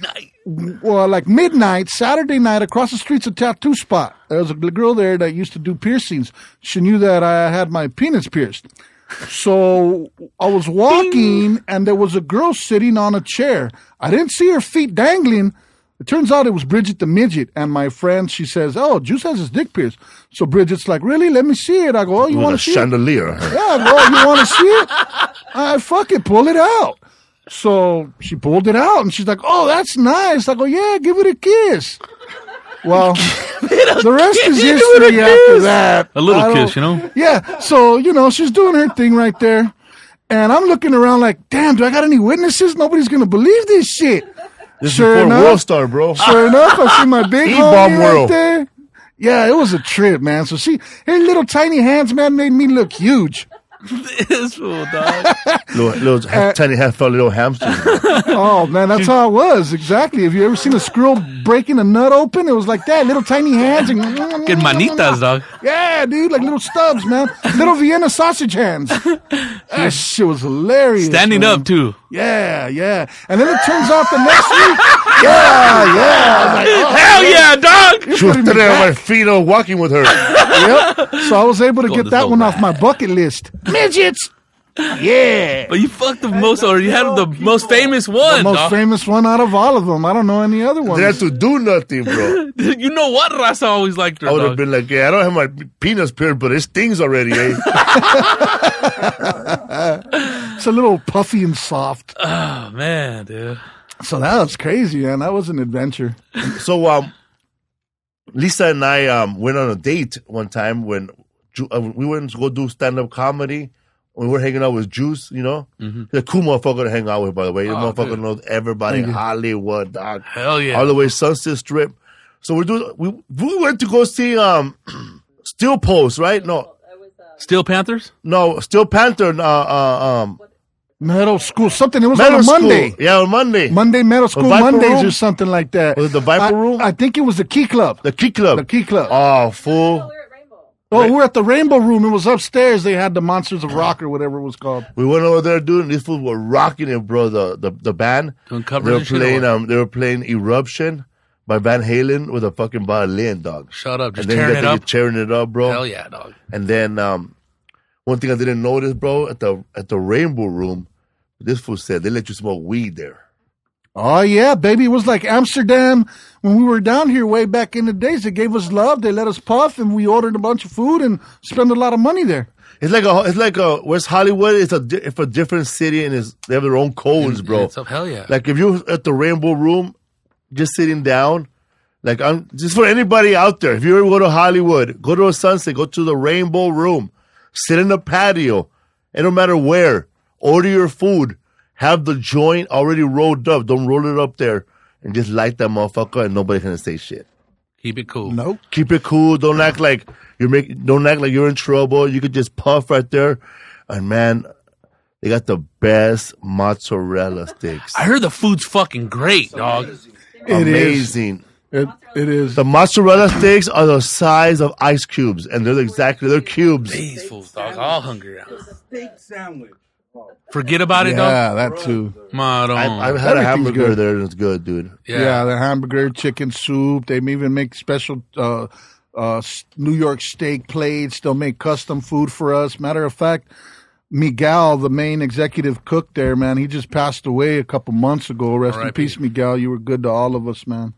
well, like midnight, Saturday night, across the street's a tattoo spot. There was a girl there that used to do piercings. She knew that I had my penis pierced. So I was walking, and there was a girl sitting on a chair. I didn't see her feet dangling. It turns out it was Bridget the midget, and my friend, she says, oh, Juice has his dick pierced. So Bridget's like, really? Let me see it. I go, oh, you With want a to see it? chandelier. Yeah, well, you want to see it? I fuck it, pull it out. So she pulled it out, and she's like, oh, that's nice. I go, yeah, give it a kiss. Well, the rest is history after that. A little I kiss, don't- you know? Yeah, so, you know, she's doing her thing right there. And I'm looking around like, damn, do I got any witnesses? Nobody's going to believe this shit. This Sure is before enough. World Star, bro. Sure enough, I see my big E-bomb homie right world. there. Yeah, it was a trip, man. So she, her little tiny hands, man, made me look huge. This fool, dog. Little, little Uh, tiny half felt little hamsters. bro. Oh, man, that's how it was. Exactly. Have you ever seen a squirrel breaking a nut open? It was like that. Little tiny hands. And Good manitas, dog. yeah, dude, like little stubs, man. Little Vienna sausage hands. That shit was hilarious. Standing man. up, too. Yeah, yeah. And then it turns out the next week, yeah, yeah. I was like, oh, Hell yeah, dog. She was standing on my feet, uh, walking with her. yep. So I was able to Go get to that the one rack. off my bucket list. Midgets. Yeah. But you fucked the most, or you had the most famous one, The most dog. famous one out of all of them. I don't know any other Didn't have ones. to do nothing, bro. You know what? Raza always liked her, I would have dog. been like, yeah, I don't have my penis pierced, but it stings already, eh? It's a little puffy and soft. Oh, man, dude. So that was crazy, man. That was an adventure. So, um, Lisa and I um went on a date one time when Ju- uh, we went to go do stand up comedy. We were hanging out with Juice, you know. Mm-hmm. He's a cool motherfucker to hang out with, by the way. The Oh, motherfucker good. knows everybody in Hollywood, dog. Hell yeah. All the way Sunset Strip. So we're doing. We we went to go see um Steel Pulse, right? No, I was, uh, Steel Panthers? no, Steel Panther. Uh, uh, um, Middle school, something. It was Middle on a School. Monday. Yeah, on Monday. Monday Middle School Viper Mondays Room? or something like that. Was it the Viper I, Room? I think it was the Key Club. The Key Club. The Key Club. Oh, oh, fool. we were at Rainbow. Oh, we're at the Rainbow Room. It was upstairs. They had the Monsters of Rock or whatever it was called. We went over there, dude, and these fools were rocking it, bro. The the, the band. Doing covers They were and shit or playing what? um they were playing Eruption by Van Halen with a fucking violin, dog. Shut up. Just and then tearing you it got to up. get tearing it up, bro. Hell yeah, dog. And then um one thing I didn't notice, bro, at the at the Rainbow Room, this fool said they let you smoke weed there. Oh, yeah, baby. It was like Amsterdam when we were down here way back in the days. They gave us love. They let us puff, and we ordered a bunch of food and spent a lot of money there. It's like a it's like a West Hollywood. It's a di- it's a different city, and it's, they have their own codes, bro. It's up, hell yeah. Like if you're at the Rainbow Room, just sitting down, like I'm just for anybody out there. If you ever go to Hollywood, go to a Sunset, go to the Rainbow Room, sit in the patio. It don't matter where. Order your food. Have the joint already rolled up. Don't roll it up there and just light that motherfucker, and nobody's gonna say shit. Keep it cool. Nope. Keep it cool. Don't act like you're making. Don't act like you're in trouble. You could just puff right there, and man, they got the best mozzarella sticks. I heard the food's fucking great, dog. It is. Amazing. It, it is. The mozzarella sticks are the size of ice cubes, and they're exactly they're cubes. These fools, dog. All hungry now. Steak sandwich. Oh, Forget about it, dog. Yeah, that too. Madon. I, I've had a Everything's hamburger good. there, and it's good, dude. Yeah. yeah. the hamburger, chicken soup. They even make special uh, uh, s- New York steak plates. They'll make custom food for us. Matter of fact, Miguel, the main executive cook there, man, he just passed away a couple months ago. Rest in R I P. peace, Miguel. You were good to all of us, man.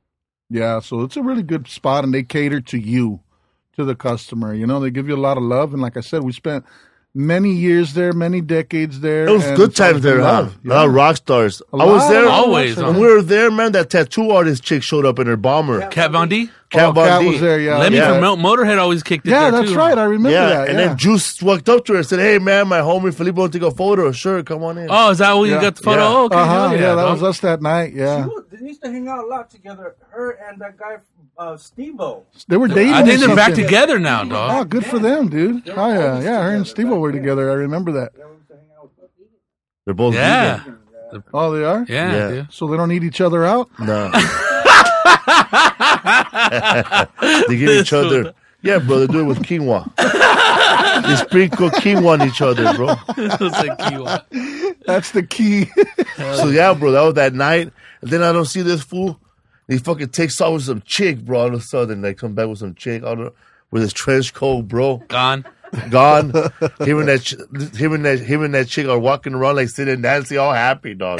Yeah, so it's a really good spot, and they cater to you, to the customer. You know, they give you a lot of love, and like I said, we spent many years there, many decades there. It was and good it's always times there, been huh? love. A lot of rock stars. A I was lot there. of Always, rock huh? When we were there, man, that tattoo artist chick showed up in her bomber. Cat Von D? Cat Oh, Von Cat D. was there, yeah. Lemmy yeah. from Mo- Motorhead always kicked it Yeah, there, that's too. right. I remember Yeah, that. and yeah. then Juice walked up to her and said, "Hey, man, my homie Felipe want to take a photo. Sure, come on in." Oh, is that where Yeah. you got the photo? Yeah. Oh, okay. Uh-huh, hell yeah, yeah, that dog. was us that night. Yeah, She was- they used to hang out a lot together. Her and that guy, uh, Steve-O. they were dating. I or think they're back something. together now, Oh, dog. good for them, dude. Oh yeah, yeah. Her and Steve were together. I remember that. They're both Yeah. vegan. Oh, they are. Yeah, Yeah. dude. So they don't eat each other out. No. They give each other. Yeah, bro, they do it with quinoa. They sprinkle quinoa on each other, bro. It's like you are. That's the key. So yeah, bro, that was that night. And then I don't see this fool. He fucking takes off with some chick, bro. All of a sudden, like, come back with some chick. I don't know, with his trench coat, bro. Gone. Gone. him and that, ch- him and that, him and that chick are walking around like sitting Nancy, all happy, dog.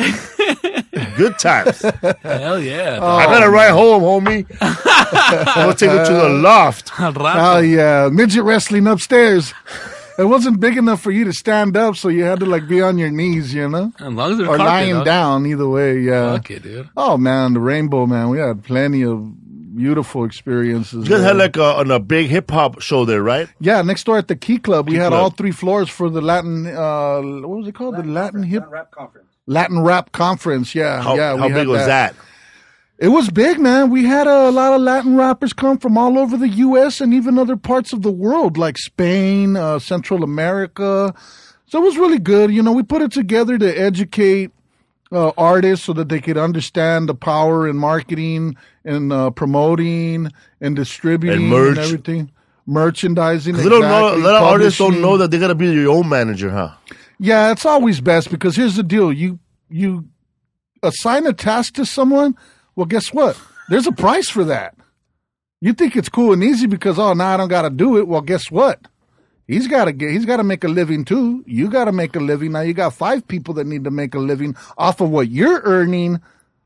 Good times. Hell yeah. Oh, I gotta ride home, homie. I'm gonna take her to the loft. Al rato. Oh yeah, midget wrestling upstairs. It wasn't big enough for you to stand up, so you had to like be on your knees, you know, As long as they're or carpet, lying dog. down. Either way, yeah. Fuck it, dude. Oh man, the Rainbow, man. We had plenty of beautiful experiences. You guys there. had like a, on a big hip hop show there, right? Yeah, next door at the Key Club, we Key had Club. all three floors for the Latin. Uh, what was it called? Latin the Latin conference, hip Latin rap conference. Latin rap conference. Yeah, How, yeah. we how had big was that? It was big, man. We had a lot of Latin rappers come from all over the U S and even other parts of the world, like Spain, uh, Central America. So it was really good. You know, we put it together to educate uh, artists so that they could understand the power in marketing and uh, promoting and distributing And merch. everything. Merchandising. 'Cause they don't know, a exactly, lot of artists don't publishing. know that they gotta be your own manager, huh? Yeah, it's always best because here's the deal. You you assign a task to someone, well, guess what? There's a price for that. You think it's cool and easy because, oh, now I don't got to do it. Well, guess what? He's got to get, he's got to make a living too. You got to make a living. Now you got five people that need to make a living off of what you're earning.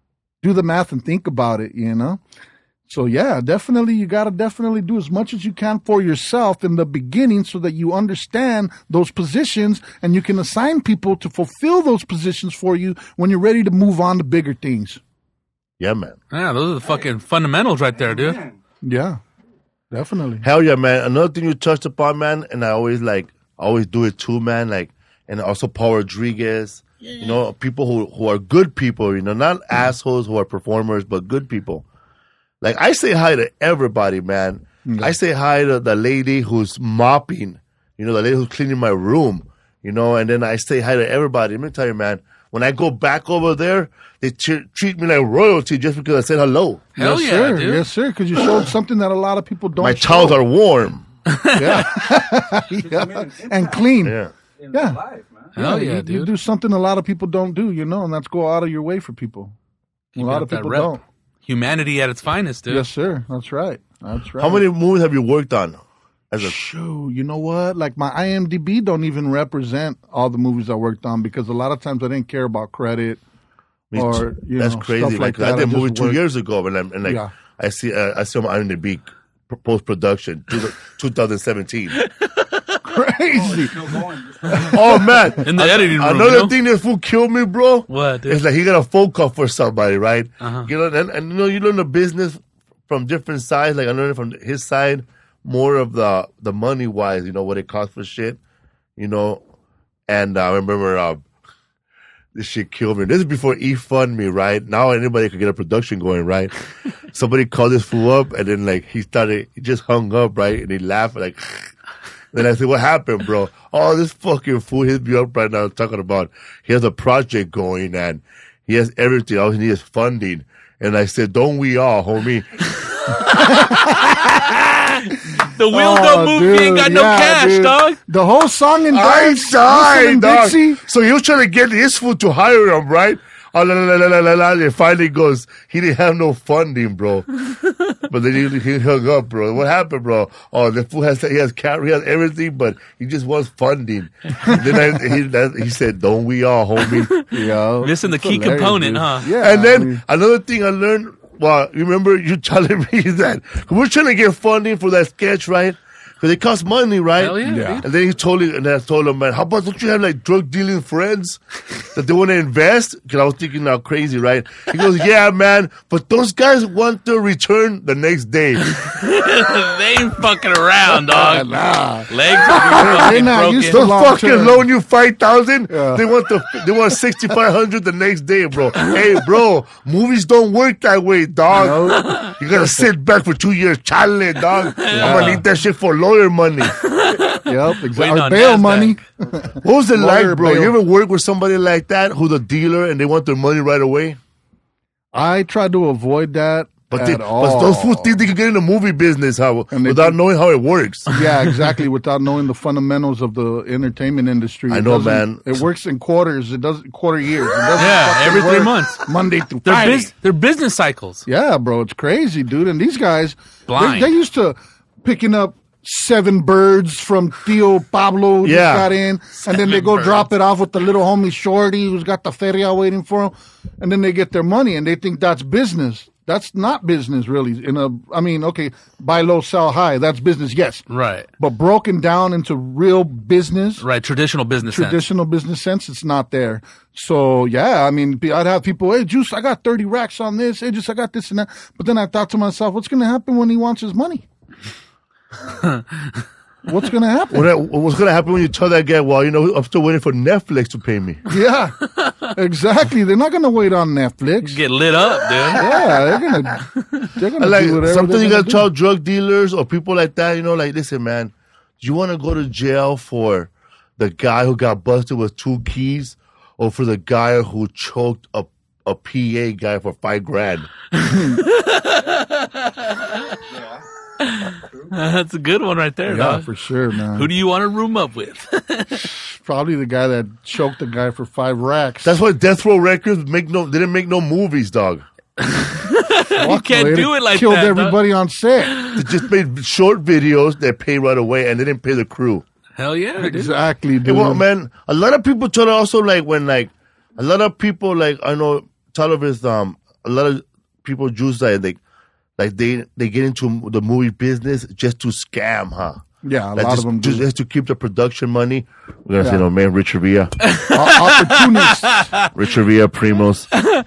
Do the math and think about it, you know? So yeah, definitely, you got to definitely do as much as you can for yourself in the beginning so that you understand those positions and you can assign people to fulfill those positions for you when you're ready to move on to bigger things. Yeah, man. Yeah, those are the fucking fundamentals right there, dude. Man, Yeah, definitely. Hell yeah, man. Another thing you touched upon, man, and I always like, I always do it too, man. Like, and also Paul Rodriguez, you know, people who, who are good people, you know, not assholes who are performers, but good people. Like, I say hi to everybody, man. I say hi to the lady who's mopping, you know, the lady who's cleaning my room, you know, and then I say hi to everybody. Let me tell you, man, when I go back over there, they t- treat me like royalty just because I said hello. Hell yes, yeah, sir. dude. Yes, sir. Because you showed something that a lot of people don't My show. towels are warm. Yeah. it's Yeah. made an And impact clean. Yeah. in Yeah. their life, man. Hell yeah, you, dude. you do something a lot of people don't do, you know, and that's go out of your way for people. Keep a lot up of that people rep. don't. Humanity at its finest, dude. Yes, sir. That's right. That's right. How many movies have you worked on? As a Shoo, you know what? Like my I M D B don't even represent all the movies I worked on because a lot of times I didn't care about credit. Me Or, too. you That's know, crazy. stuff Like, like that. I I did a just movie two worked- years ago, and, I'm, and like Yeah. I see, uh, I see him on the beat post production, twenty seventeen. Crazy. Still going. Oh man! In the editing room, Another you know? thing that fool killed me, bro. What, dude? It's like he got a phone call for somebody, right? Uh-huh. You know, and, and you know, you learn the business from different sides. Like I learned from his side more of the the money wise, you know, what it costs for shit, you know. And uh, I remember uh, this shit killed me. This is before eFundMe, right? Now anybody could get a production going, right? Somebody called this fool up, and then like he started, he just hung up, right? And he laughed like. Then I said, "What happened, bro?" Oh, this fucking fool hit me up right now talking about he has a project going and he has everything. All he needs is funding. And I said, "Don't we all, homie?" The wheels Oh, don't move. You ain't dude, got no yeah, cash, dude. dog. The whole song and I dance. died, Whistling dog. Dixie. So he was trying to get his fool to hire him, right? Oh, la, la, la, la, la, la. And finally goes, he didn't have no funding, bro. But then he, he hung up, bro. What happened, bro? Oh, the fool has, he has car, he has everything, but he just wants funding. then I, he, that, he said, "Don't we all, homie?" Yeah. Missing the It's key hilarious, component, dude. huh? Yeah. And I then mean, another thing I learned, well, you remember you telling me that we're trying to get funding for that sketch, right? Because it costs money, right? Hell yeah, Yeah. dude. And then he told me, and I told him, man, how about don't you have like drug dealing friends that they want to invest? Because I was thinking now crazy, right? He goes, "Yeah, man, but those guys want to return the next day." They ain't fucking around, dog. nah. Legs will be fucking They're not broken. used to They'll long fucking term. loan you five thousand. Yeah. They want the they want sixty five hundred the next day, bro. Hey, bro, movies don't work that way, dog. You gotta sit back for two years, chale, dog. I'm gonna need that shit for lawyer money. Yep, Waiting exactly. on Bail NASDAQ. money. What was it Lawyer like, bro? bail. You ever work with somebody like that who's a dealer and they want their money right away? I try to avoid that But, At they, but those fools think they can get in the movie business how, And they without think- knowing how it works. Yeah, exactly. Without knowing the fundamentals of the entertainment industry, I It know, doesn't- man. It works in quarters. It doesn't quarter years. It doesn't Yeah, fucking every three work months. Monday through They're, Friday. bus- they're business cycles. Yeah, bro, it's crazy, dude. And these guys, they, Blind. they used to picking up seven birds from Theo Pablo who just Yeah. got in, and then they go birds. drop it off with the little homie Shorty who's got the feria waiting for them, and then they get their money, and they think that's business. That's not business, really. In a, I mean, okay, buy low, sell high. That's business, yes. Right. But broken down into real business, Right. Traditional business sense. traditional business sense, it's not there. So yeah, I mean, I'd have people, hey, Juice, I got thirty racks on this. Hey, Juice, I got this and that. But then I thought to myself, what's going to happen when he wants his money? What's going to happen? What, what's going to happen when you tell that guy, well, you know, I'm still waiting for Netflix to pay me? Yeah, exactly. They're not going to wait on Netflix. Get lit up, dude. Yeah, they're gonna, they're gonna Like, do whatever. sometimes they're you gonna got to do. tell drug dealers or people like that, you know, like, listen, man, do you want to go to jail for the guy who got busted with two keys or for the guy who choked a, a P A guy for five grand? That's a good one right there, Yeah, dog. for sure, man. Who do you want to room up with? Probably the guy that choked the guy for five racks. That's why Death Row Records make no, they didn't make no movies, dog. Fuck, can't they do it like killed that, dog. everybody on set. They just made short videos that pay right away, and they didn't pay the crew. Hell yeah, dude. Exactly, Hey, dude. well, man, a lot of people try to also like when like a lot of people like I know television. Um, a lot of people Jews like they like they they get into the movie business just to scam, huh? Yeah, a Like lot just, of them just, do. just to keep the production money. We're gonna Yeah. say no man, Richard Villa, O- opportunists. Richard Villa, Primos.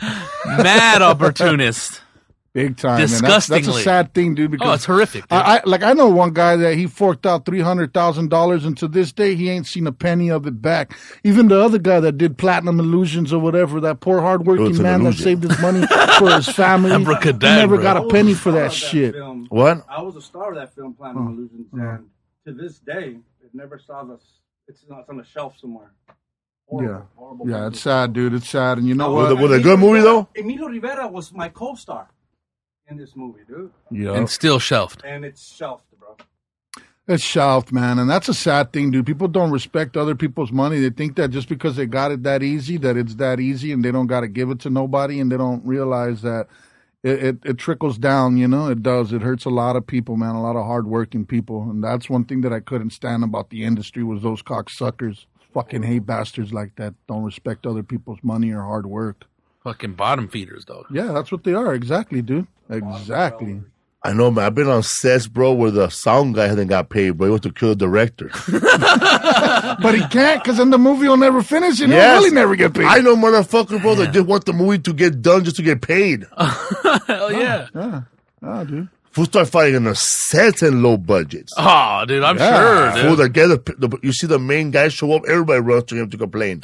Mad opportunist. Big time. And that's, that's a Disgustingly. sad thing, dude. Because Oh, it's horrific, dude. I, I like I know one guy that he forked out three hundred thousand dollars, and to this day he ain't seen a penny of it back. Even the other guy that did Platinum Illusions or whatever, that poor It hardworking was an man that illusion. saved his money for his family, he Abracadabra. never got I a was penny a for star that of shit. film. What? I was a star of that film, Platinum Illusions, and to this day, it never saw the. It's not it's on the shelf somewhere. Horrible, Yeah, horrible yeah, film. it's sad, dude. It's sad, and you know Was what? it- was it a good movie, though? Emilio Rivera was my co-star in this movie, dude, Yeah, And still shelved. and it's shelved, bro. it's shelved, man, and that's a sad thing, dude. People don't respect other people's money. They think that just because they got it that easy, that it's that easy, and they don't got to give it to nobody, and they don't realize that it, it, it trickles down. You know, it does. It hurts a lot of people, man. A lot of hardworking people, and that's one thing that I couldn't stand about the industry was those cocksuckers, fucking hate bastards like that. Don't respect other people's money or hard work. Fucking bottom feeders, dog. Yeah, that's what they are. Exactly, dude. Exactly. I know, man. I've been on sets, bro, where the sound guy hasn't got paid, bro. He wants to kill the director. But he can't, because then the movie will never finish, and Yes. he'll really never get paid. I know motherfuckers, bro, that just want the movie to get done just to get paid. Hell yeah. Yeah, yeah, dude. Fools start fighting on the sets and low budgets. Oh, dude, I'm Yeah. sure, Fool, dude. the guy that, the, you see the main guy show up, everybody runs to him to complain.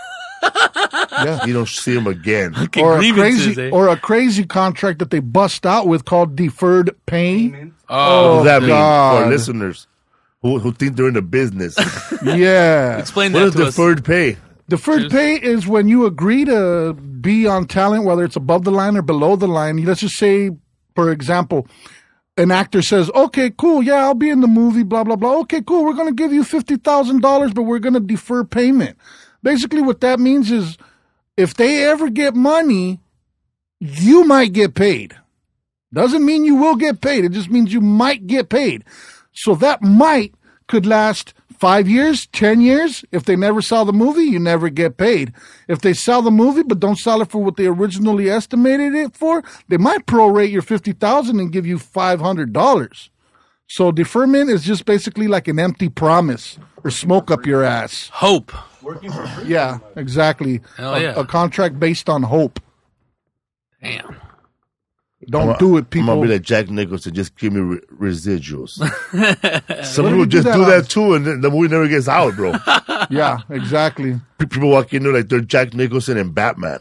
Yeah. You don't see him again. Fucking Or a grievances, crazy, eh? or a crazy contract that they bust out with called deferred pay. Payment. What Oh, does that mean God. for listeners who, who think they're in the business? Yeah, explain What that is to us. deferred pay? deferred pay is when you agree to be on talent, whether it's above the line or below the line. Let's just say, for example, an actor says, "Okay, cool, yeah, I'll be in the movie." Blah blah blah. Okay, cool, we're gonna give you fifty thousand dollars, but we're gonna defer payment. Basically, what that means is, if they ever get money, you might get paid. Doesn't mean you will get paid. It just means you might get paid. So that might could last five years, ten years. If they never sell the movie, you never get paid. If they sell the movie but don't sell it for what they originally estimated it for, they might prorate your fifty thousand and give you five hundred dollars. So deferment is just basically like an empty promise or smoke up your ass. Hope. Working for free. Yeah, exactly. Hell a, yeah. a contract based on hope. Damn. Don't I'm do it, I'm people. gonna be like Jack Nicholson. Just give me re- residuals. Some Why people do you do just that do on- that too, and then the movie never gets out, bro. Yeah, exactly. People walk in there like they're Jack Nicholson and Batman.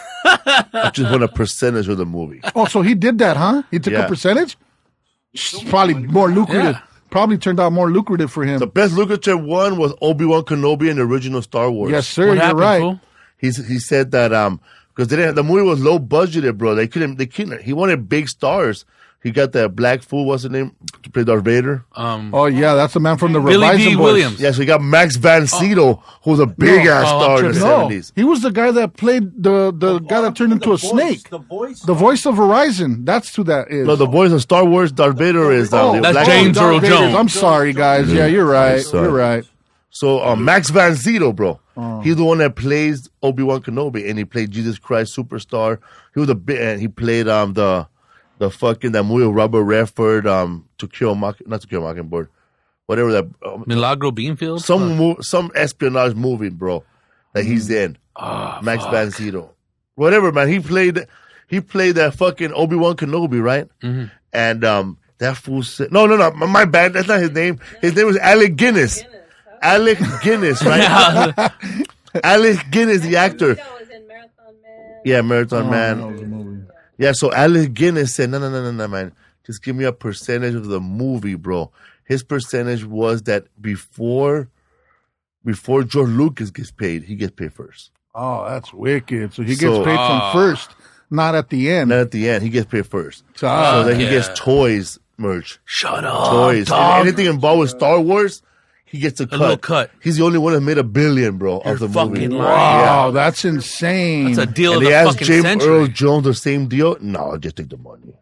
I just want a percentage of the movie. Oh, so he did that, huh? He took Yeah. a percentage? It's probably more lucrative. Yeah. Probably turned out more lucrative for him. The best lucrative one was Obi-Wan Kenobi in the original Star Wars. Yes, sir. What You're happened, right. fool? He's, he said that um Because they didn't. The movie was low budgeted, bro. They couldn't. They couldn't. He wanted big stars. He got that black fool. What's his name? To play Darth Vader. Um, Oh yeah, that's the man from the Billy Revising D. Boys. Williams. Yeah, so he got Max Van Sydow, who was a big No. ass Oh, star in the tripping. No, seventies. he was the guy that played the the guy that turned into The a voice, snake. The voice. The voice of Verizon. That's who that is. No, the voice of Star Wars, Darth Vader is um, Oh, the That's black James dude. Earl Darth Vader's. Jones. I'm sorry, guys. Yeah, you're right. sorry. You're right. So um, Max Van Sydow, bro. He's the one that plays Obi-Wan Kenobi, and he played Jesus Christ Superstar. He was a bit, and he played um the the fucking that movie with Robert Redford, um To Kill a Mock, not To Kill a Mockingbird, whatever that um, Milagro Beanfield. some mo- some espionage movie, bro, that he's Mm. in. Max Van Sydow, whatever, man. He played he played that fucking Obi-Wan Kenobi, right? Mm-hmm. And um that fool said, no, no, no, my my bad. That's not his name. His name was Alec Guinness. Alec Guinness, right? Alec Guinness, the actor. That was in Marathon Man. Yeah, Marathon Oh, Man. that was a movie. Yeah, so Alec Guinness said, no, no, no, no, no, man. Just give me a percentage of the movie, bro. His percentage was that before before George Lucas gets paid, he gets paid first. Oh, that's wicked. So he gets So- paid Ah. from first, not at the end. And then at the end, he gets paid first. So, So ah, then he yeah. gets toys merch. Shut up. Toys. dog. And anything involved with Star Wars, he gets a cut. little cut. He's the only one that made a billion, bro, You're of the fucking movie. lying. wow, that's insane. That's a deal And of they the asked fucking James century. Earl Jones the same deal. No, just take the money.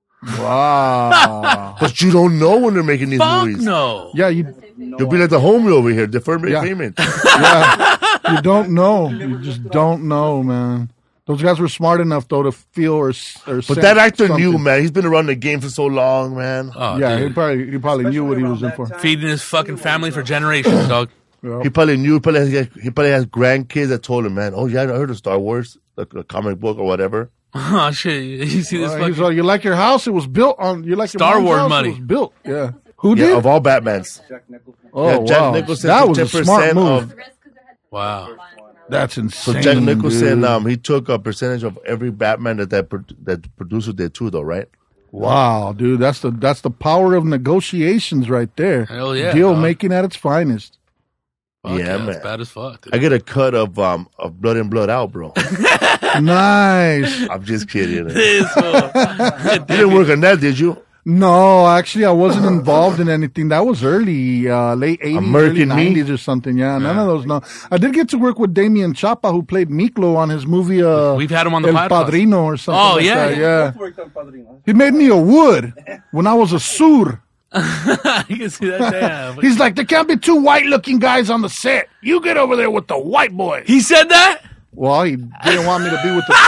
Wow. But you don't know when they're making these Fuck movies. no. yeah, you You'll be like the homie over here, deferred Yeah. payment. yeah, you don't know. You just don't know, man. Those guys were smart enough though to feel or s- or. But sense that actor something. knew, man. He's been around the game for so long, man. Oh, Yeah, dude. he probably he probably knew what he was in for. Feeding his fucking family for generations, dog. He probably knew. He probably has, he probably has grandkids that told him, man. Oh yeah, I heard of Star Wars, like a comic book or whatever. Oh shit! You see this Uh, fucking he's like, you like your house? It was built on. You like your Star mom's Wars house? money. It was built. Yeah. Who Yeah, did? of all Batmans. Jack Nicholson. Oh yeah, Jack wow, Nicholson that took was a ten smart percent move. of. Wow. That's So insane. Jack Nicholson, dude. um, he took a percentage of every Batman that that, pro- that the producer did too, though, right? Wow, dude, that's the that's the power of negotiations right there. Hell yeah, deal dog. making at its finest. Fuck Yeah, That's man. bad as fuck. Dude. I get a cut of um of Blood In Blood Out, bro. Nice. I'm just kidding. You This fool. didn't work on that, did you? No, actually, I wasn't involved in anything. That was early, uh, late eighties, American early Me? nineties or something. Yeah, none of those. No, I did get to work with Damien Chapa, who played Miklo on his movie. Uh, We've had him on the El podcast. Padrino or something. Oh, like yeah. that, yeah. Both worked on Padrino. He made me a wood when I was a sur. You can see that. Damn. He's like, there can't be two white-looking guys on the set. You get over there with the white boy. He said that. Well, he didn't want me to be with the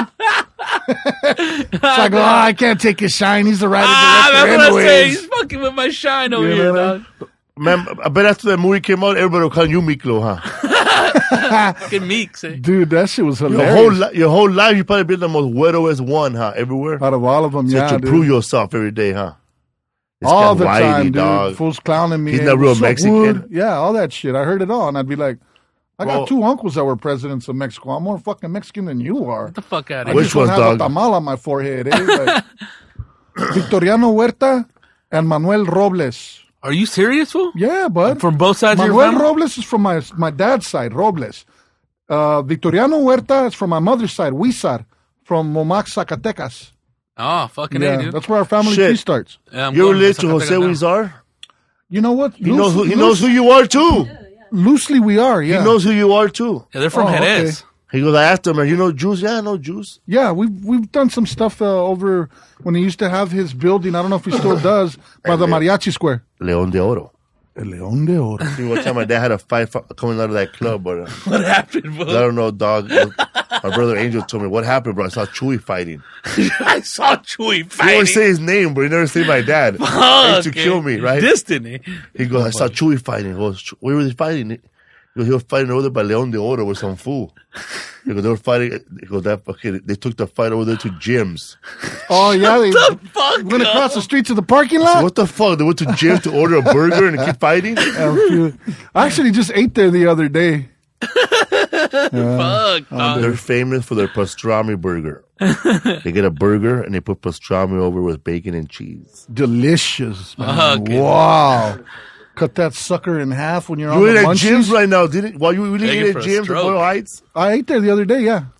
sur. It's like, oh, I can't take his shine. He's the writer Ah, director that's what I'm saying. anyways. He's fucking with my shine over You here, know? dog. Man, I bet after that movie came out, everybody will call you Miklo, huh? Fucking Meeks. Eh? Dude, that shit was Your hilarious. whole li- your whole life, you probably been the most widowest one, huh? Everywhere. Out of all of them, So yeah, to dude. prove yourself every day, huh? This all guy the whitey, time, dude. dog. Fools clowning me. He's Hey, not real what's up, Mexican. Wood? Yeah, all that shit. I heard it all, and I'd be like, I got Bro. two uncles that were presidents of Mexico. I'm more fucking Mexican than you are. Get the fuck out I of Which just don't ones, have dog? a tamal on my forehead. Eh? Like, Victoriano Huerta and Manuel Robles. here. Are you serious, fool? Yeah, bud. From both sides of your Manuel family? Robles is from my my dad's side, Robles. Uh, Victoriano Huerta is from my mother's side, Huizar, from Momac, Zacatecas. Oh, fucking Yeah, A, dude. that's where our family Shit. tree starts. Yeah, I'm You're going related to Jose Zacatecas now. Huizar? You know what? He knows who he knows who you are too. Loosely, we are. Yeah, He knows who you are too. Yeah, they're from Oh, Jerez. He goes, I asked him, you know Juice? Yeah, I know Juice. Yeah, we've we've done some stuff uh, over when he used to have his building. I don't know if he still does by the Mariachi Square. León de Oro. El León de Oro. See, one time my dad had a fight fu- coming out of that club, but uh, What happened, I fool? don't know, dog. My brother Angel told me, what happened, bro? I saw Chewy fighting. I saw Chewy He fighting. always say his name, but he never say my dad. He used to Okay. kill me, right? Distant. He goes, I saw Chewy fighting. He goes, "Ch- where was he fighting? He goes, he was fighting over there by León de Oro with some fool. He goes, they were fighting. He goes, that fucking, they took the fight over there to Jim's. Oh yeah, they Fuck. went across the street to the parking So lot. what the fuck? They went to Jim's to order a burger and keep fighting? I actually just ate there the other day. Fuck, dog. They're famous for their pastrami burger. They get a burger and they put pastrami over with bacon and cheese. Delicious, man. Okay. Wow. Cut that sucker in half when you're You on ate the at munchies. Jim's right now, didn't? While you really Begging ate for at a Jim's in stroke. Boyle Heights? I ate there the other day. Yeah.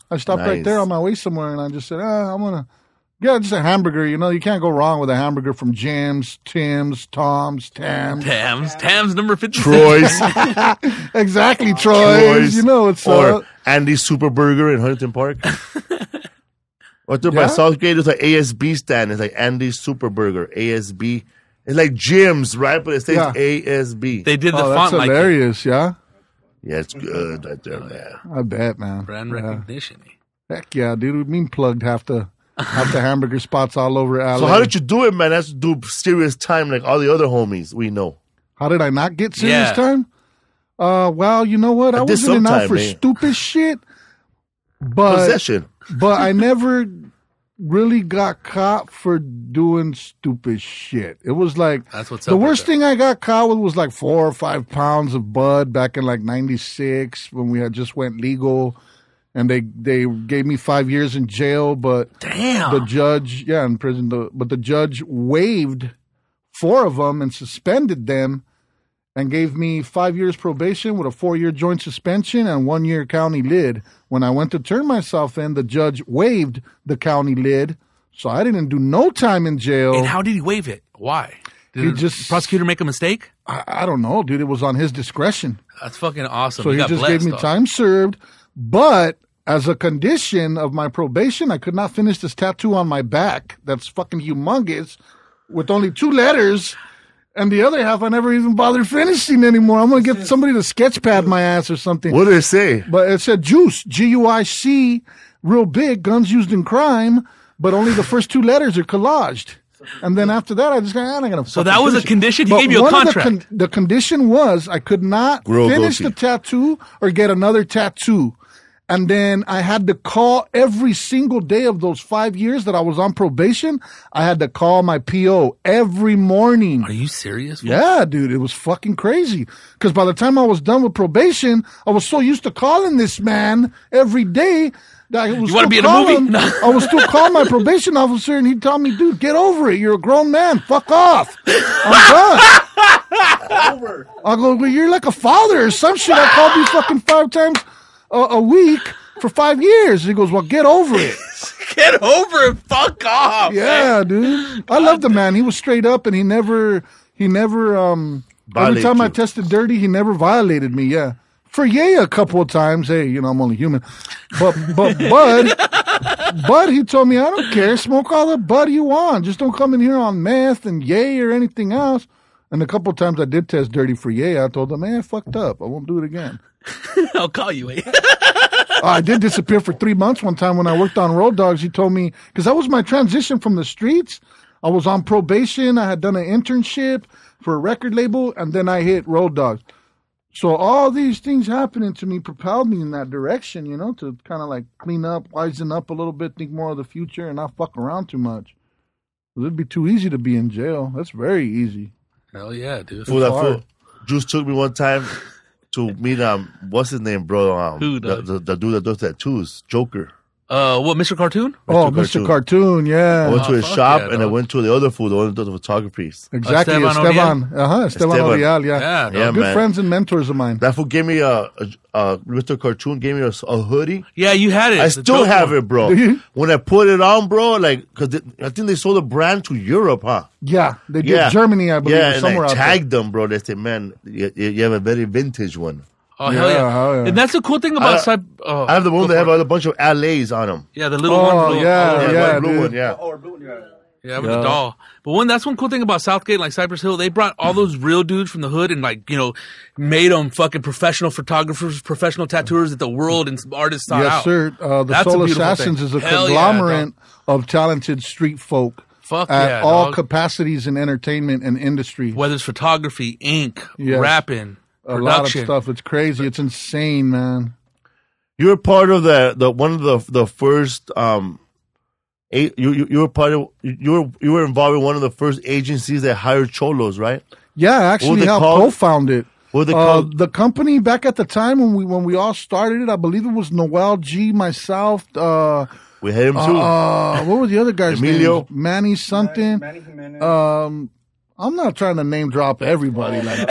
I stopped right Nice. there on my way somewhere, and I just said, ah, I'm gonna get just a hamburger. You know, you can't go wrong with a hamburger from Jim's, Tim's, Tom's, Tam's. Tams. Tams number fifty-six. Troy's, Exactly, Troy's. Troy's, You know, it's or uh, Andy's Super Burger in Huntington Park. Right there Yeah? by Southgate, there's like A S B stand. It's like Andy's Super Burger, A S B. It's like Jim's, right? But it says Yeah. A S B. They did the oh, font that's like it. hilarious. Yeah, Yeah, it's good right there, man. I bet, man. Brand Yeah. recognition. Heck yeah, dude. We mean plugged half the half the hamburger spots all over L A. So how did you do it, man? That's to do serious time like all the other homies we know. How did I not get serious Yeah. time? Uh, well, you know what? I, I did wasn't in and out sometime, for man. stupid shit, but Possession. but I never really got caught for doing stupid shit. It was like That's what's the up. worst thing I got caught with was like four or five pounds of bud back in like ninety-six when we had just went legal, and they they gave me five years in jail, but Damn. the judge, yeah, in prison, the, but the judge waived four of them and suspended them and gave me five years probation with a four-year joint suspension and one-year county lid. When I went to turn myself in, the judge waived the county lid, so I didn't do no time in jail. And how did he waive it? Why? Did He the just- prosecutor make a mistake? I, I don't know, dude. It was on his discretion. That's fucking awesome. So You he got just blessed, gave me dog. time served, but as a condition of my probation, I could not finish this tattoo on my back that's fucking humongous with only two letters, and the other half I never even bothered finishing anymore. I'm going to get somebody to sketch pad my ass or something. What did it say? But it said JUICE, G U I C, real big, guns used in crime, but only the first two letters are collaged. And then after that, I just got, I'm not going to So that was a condition? He But gave you a one of the contract. con- the condition was I could not Grow a finish goatee. the tattoo or get another tattoo. And then I had to call every single day of those five years that I was on probation. I had to call my P O every morning. Are you serious? Yeah, dude, it was fucking crazy. Because by the time I was done with probation, I was so used to calling this man every day that I was You wanna still be in a calling- movie? No. I was still calling my probation officer, and he'd tell me, "Dude, get over it. You're a grown man. Fuck off. I'm done." Over. I go, well, you're like a father or some shit. I called you fucking five times a, a week for five years. He goes, well, get over it. Get over it. Fuck off. Yeah, dude. I love the man. He was straight up, and he never, he never, um, every Violate time I you. tested dirty, he never violated me. Yeah. For yay a couple of times. Hey, you know, I'm only human. But, but, Bud, Bud, he told me, I don't care. Smoke all the bud you want. Just don't come in here on meth and yay or anything else. And a couple of times I did test dirty for yay. I told him, man, I fucked up. I won't do it again. I'll call you. Eh? Uh, I did disappear for three months one time when I worked on Road Dogs. He told me, because that was my transition from the streets. I was on probation. I had done an internship for a record label, and then I hit Road Dogs. So all these things happening to me propelled me in that direction, you know, to kind of like clean up, wisen up a little bit, think more of the future, and not fuck around too much. 'Cause it'd be too easy to be in jail. That's very easy. Hell yeah, dude. Fool, that hard. fool. Juice took me one time to meet um what's his name, bro? Um, Who, the, dog? the, the dude that does tattoos, Joker. Uh, what, Mister Cartoon? Oh, Mister Mister Cartoon, yeah. I went to Oh, his fuck shop yeah, and I dog. went to the other fool, the one that does the photographies. Exactly, Esteban Esteban. Uh-huh, Esteban Esteban. Orial, yeah. Yeah, dog. Yeah, Good man. friends and mentors of mine. That fool gave me a, a, a Mister Cartoon gave me a, a hoodie. Yeah, you had it. I The still dope have one. it, bro. Do you? When I put it on, bro, like, cause it, I think they sold the brand to Europe, huh? Yeah, they did Yeah, Germany, I believe, Yeah, or and somewhere I out there. tagged them, bro. They said, "Man, you, you have a very vintage one." Oh, hell Yeah, yeah. hell yeah. And that's the cool thing about I- Cyber. Oh, I have the one go that for have it. a bunch of L As on them. Yeah, the little Oh, one. Little, yeah, oh, Yeah, yeah, one blue dude. one, yeah. Oh, or blue, yeah. Yeah, with Yeah. the doll. But one, that's one cool thing about Southgate, like Cypress Hill. They brought all those real dudes from the hood and, like, you know, made them fucking professional photographers, professional tattooers that the world and artists sought Yes, out. sir. Uh, the That's a Soul beautiful Assassins thing. is a Hell yeah, conglomerate of talented street folk Fuck at yeah, all dog. capacities in entertainment and industry. Whether it's photography, ink, Yes. rapping, a lot of production. stuff. It's crazy. It's insane, man. You were part of the, the one of the the first um, eight, you, you you were part of you were you were involved in one of the first agencies that hired cholos, right? Yeah, I What actually they helped called? co-found it. What they Uh, called? the company back at the time when we when we all started it, I believe it was Noel G, myself. Uh, We had him too. uh, what were the other guys' Emilio? names? Manny something. Manny Jimenez. Um, I'm not trying to name drop everybody like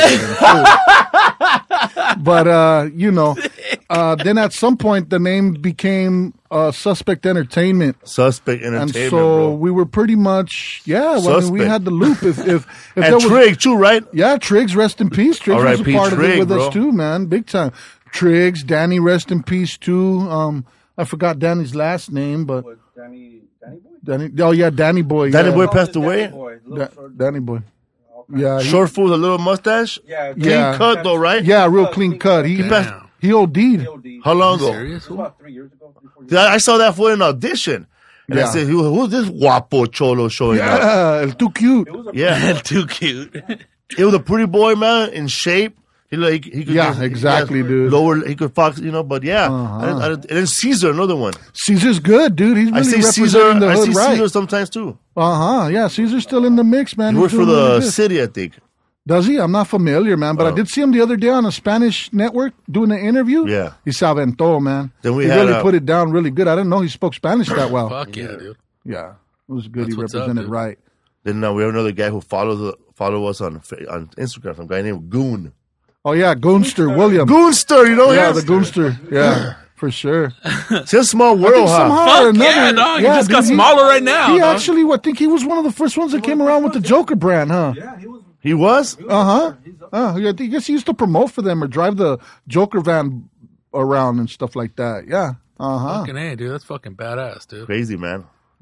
that. But, uh, you know, uh, then at some point the name became uh, Suspect Entertainment. Suspect And Entertainment, so bro. we were pretty much, yeah, well, I mean, we Suspect. had the loop. If, if, if And there was, Trig, too, right? yeah, Triggs, rest in peace. Triggs was a R I P part of it Trig, with bro. us too, man, big time. Triggs, Danny, rest in peace too. Um, I forgot Danny's last name, but With Danny, Danny Boy? Danny, oh yeah, Danny Boy. Danny yeah. Boy Oh, passed the away? Danny Boy, little Da- short- Danny Boy. Okay. Yeah, he- Short fool with a little mustache? Yeah. Clean Yeah. cut, though, right? yeah, real clean cut. He passed- Damn. he O D'd. O D. How long ago? Serious? It was about three years ago. three, four years See, I I saw that fool in audition. And I Yeah. said, Who, who's this guapo cholo showing up? Yeah, el too cute. It was a Yeah. Too cute. It was a pretty boy, man, in shape. He like he could Yeah, just- exactly, he dude. Lower, he could fox, you know. But yeah, Uh-huh. I didn't, I didn't, and then Caesar, another one. Caesar's good, dude. He's I really see representing Caesar. the I hood see right. Caesar sometimes too. Uh huh. Yeah, Caesar's still in the mix, man. He He's works for doing the really good. city, I think. Does he? I'm not familiar, man. But I Oh. did see him the other day on a Spanish network doing an interview. Yeah. He se aventó, man. Then we he had, really uh, put it down really good. I didn't know he spoke Spanish that well. Fuck yeah, dude. Yeah, it was good. That's he what's up, represented dude. right. Then uh, we have another guy who follows the, follow us on Fa- on Instagram. Some guy named Goon. Oh yeah, Goonster William. Goonster, you know yeah, him? the Goonster. Yeah, for sure. It's a small I think world, huh? somehow or Fuck another- yeah, dog. You just got dude, he- smaller right now, He dog. actually, I think he was one of the first ones that came around with the Joker brand, huh? Yeah, he was. He was? Uh huh. Uh, yeah, I think- I guess he used to promote for them or drive the Joker van around and stuff like that. Yeah. Uh huh. Fucking A, dude. That's fucking badass, dude. Crazy, man.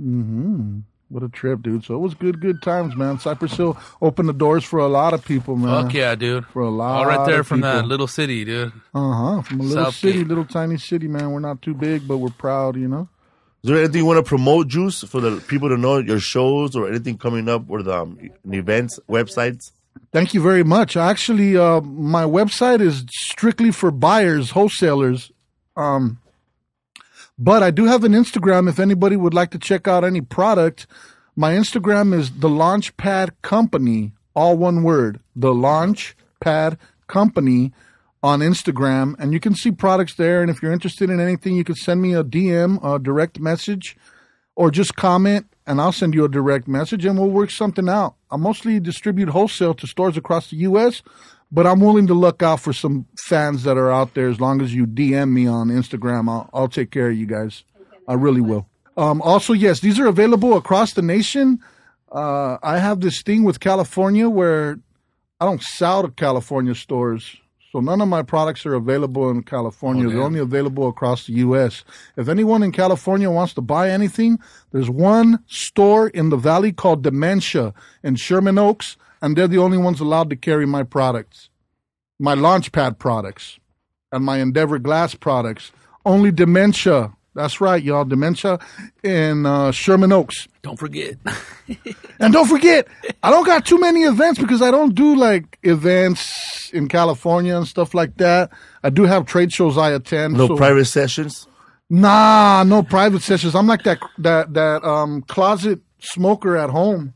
What a trip, dude. So it was good, good times, man. Cypress Hill opened the doors for a lot of people, man. Fuck yeah, dude. For a lot All right there of from that people. little city, dude. Uh huh. From a little Southgate. city, little tiny city, man. We're not too big, but we're proud, you know? Is there anything you want to promote, Juice, for the people to know your shows or anything coming up or the um, events, websites? Thank you very much. Actually, uh, my website is strictly for buyers, wholesalers. Um, but I do have an Instagram if anybody would like to check out any product. My Instagram is the Launchpad Company, all one word, the Launchpad Company on Instagram. And you can see products there. And if you're interested in anything, you can send me a D M, a direct message, or just comment, and I'll send you a direct message, and we'll work something out. I mostly distribute wholesale to stores across the U S, but I'm willing to look out for some fans that are out there. As long as you D M me on Instagram, I'll, I'll take care of you guys. I really will. Um, also, yes, these are available across the nation. Uh, I have this thing with California where I don't sell to California stores. So none of my products are available in California. Oh, They're damn. only available across the U S. If anyone in California wants to buy anything, there's one store in the valley called Dementia in Sherman Oaks, and they're the only ones allowed to carry my products, my Launchpad products, and my Endeavor Glass products. Only Dementia. That's right, y'all. Dementia in uh, Sherman Oaks. Don't forget. And don't forget, I don't got too many events because I don't do like events in California and stuff like that. I do have trade shows I attend. No so- private sessions? Nah, no private sessions. I'm like that that that um closet smoker at home.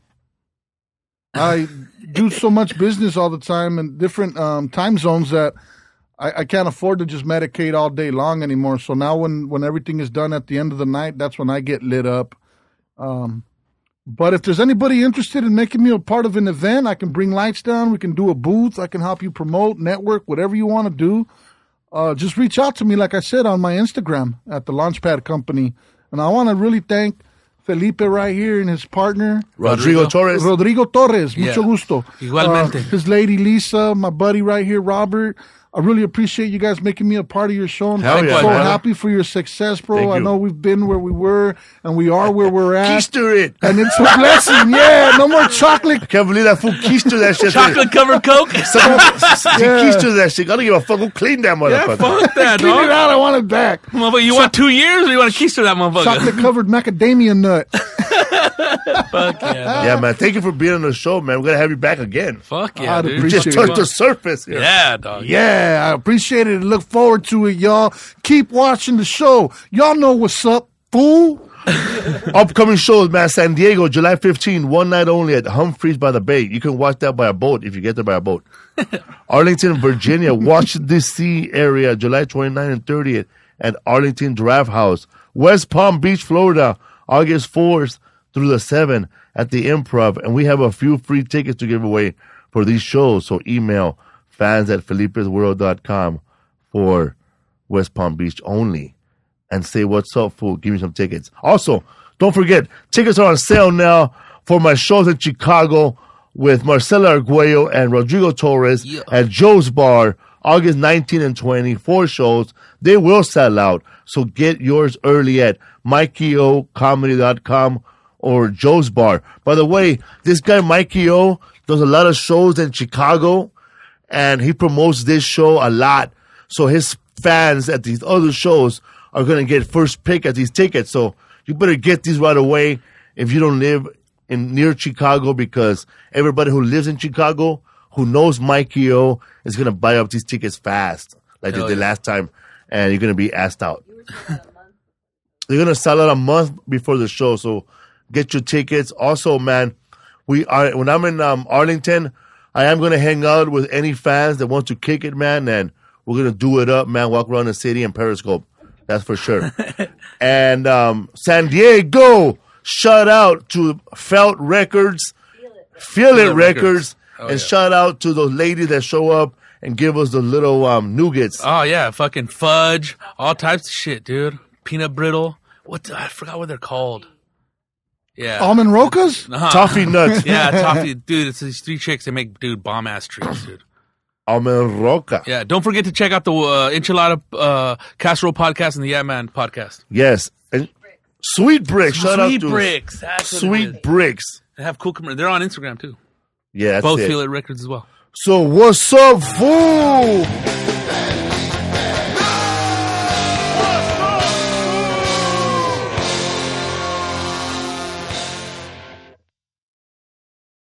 I do so much business all the time in different um, time zones that I, I can't afford to just medicate all day long anymore. So now when, when everything is done at the end of the night, that's when I get lit up. Um, but if there's anybody interested in making me a part of an event, I can bring lights down. We can do a booth. I can help you promote, network, whatever you want to do. Uh, just reach out to me, like I said, on my Instagram at the Launchpad Company. And I want to really thank Felipe right here and his partner, Rodrigo, Rodrigo. Torres. Rodrigo Torres. Mucho Yeah. gusto. Igualmente. Uh, his lady Lisa, my buddy right here, Robert. I really appreciate you guys making me a part of your show. I'm Hell yeah, so man. happy for your success, bro. Thank I you. know we've been where we were and we are where we're at. Keister it. And it's a blessing. Yeah, no more chocolate. Can't believe that fool keister that shit. Chocolate covered Coke? Someone, he Yeah. keister that shit. I don't give a fuck. Go clean that Yeah, motherfucker. fuck that, Clean it dog. out. I want it back. Motherfucker, you want two years or you want to keister that motherfucker? Chocolate covered macadamia nut. Fuck yeah, dog. Yeah, man. Thank you for being on the show, man. We're going to have you back again. Fuck yeah, I'd dude. We appreciate just it. touched the surface here. Yeah, dog. Yeah, I appreciate it and look forward to it, y'all. Keep watching the show. Y'all know what's up, fool. Upcoming shows, man. San Diego, July fifteenth, one night only at Humphreys by the Bay. You can watch that by a boat if you get there by a boat. Arlington, Virginia, Washington, D C area, July twenty-ninth and thirtieth at Arlington Draft House. West Palm Beach, Florida, August fourth through the seventh at the Improv. And we have a few free tickets to give away for these shows. So email fans at felipesworld dot com for West Palm Beach only. and say, what's up, fool? Give me some tickets. Also, don't forget, tickets are on sale now for my shows in Chicago with Marcela Arguello and Rodrigo Torres Yeah. at Joe's Bar, August nineteenth and twentieth. Four shows. They will sell out. So get yours early at mikey o comedy dot com or Joe's Bar. By the way, this guy Mikey O does a lot of shows in Chicago, and he promotes this show a lot. So his fans at these other shows are going to get first pick at these tickets. So you better get these right away if you don't live in near Chicago, because everybody who lives in Chicago who knows Mikey O is going to buy up these tickets fast, like Hell they did yeah. last time, and you're going to be asked out. They're going to sell out a month before the show, so get your tickets. Also, man, we are when I'm in um, Arlington, I am going to hang out with any fans that want to kick it, man, and we're going to do it up, man, walk around the city and Periscope. That's for sure. And um, San Diego, shout out to Felt Records, Feel It, It Records, Records. Oh, and yeah. shout out to those ladies that show up and give us the little um, nougats. Oh yeah, fucking fudge, all types of shit, dude. Peanut brittle. What the, I forgot what they're called. Yeah. Almond Rocas? Uh-huh. Toffee nuts. Yeah, toffee, dude. It's these three chicks that make dude bomb ass treats, dude. Almond Roca. Yeah, don't forget to check out the uh, enchilada uh, casserole podcast and the Yeah Man podcast. Yes. And Sweet Bricks. Shout out Sweet to bricks. That's what it is. Sweet Bricks. They have cool commercials. They're on Instagram too. Yeah, that's Both it. Feel It Records as well. So what's up, fool?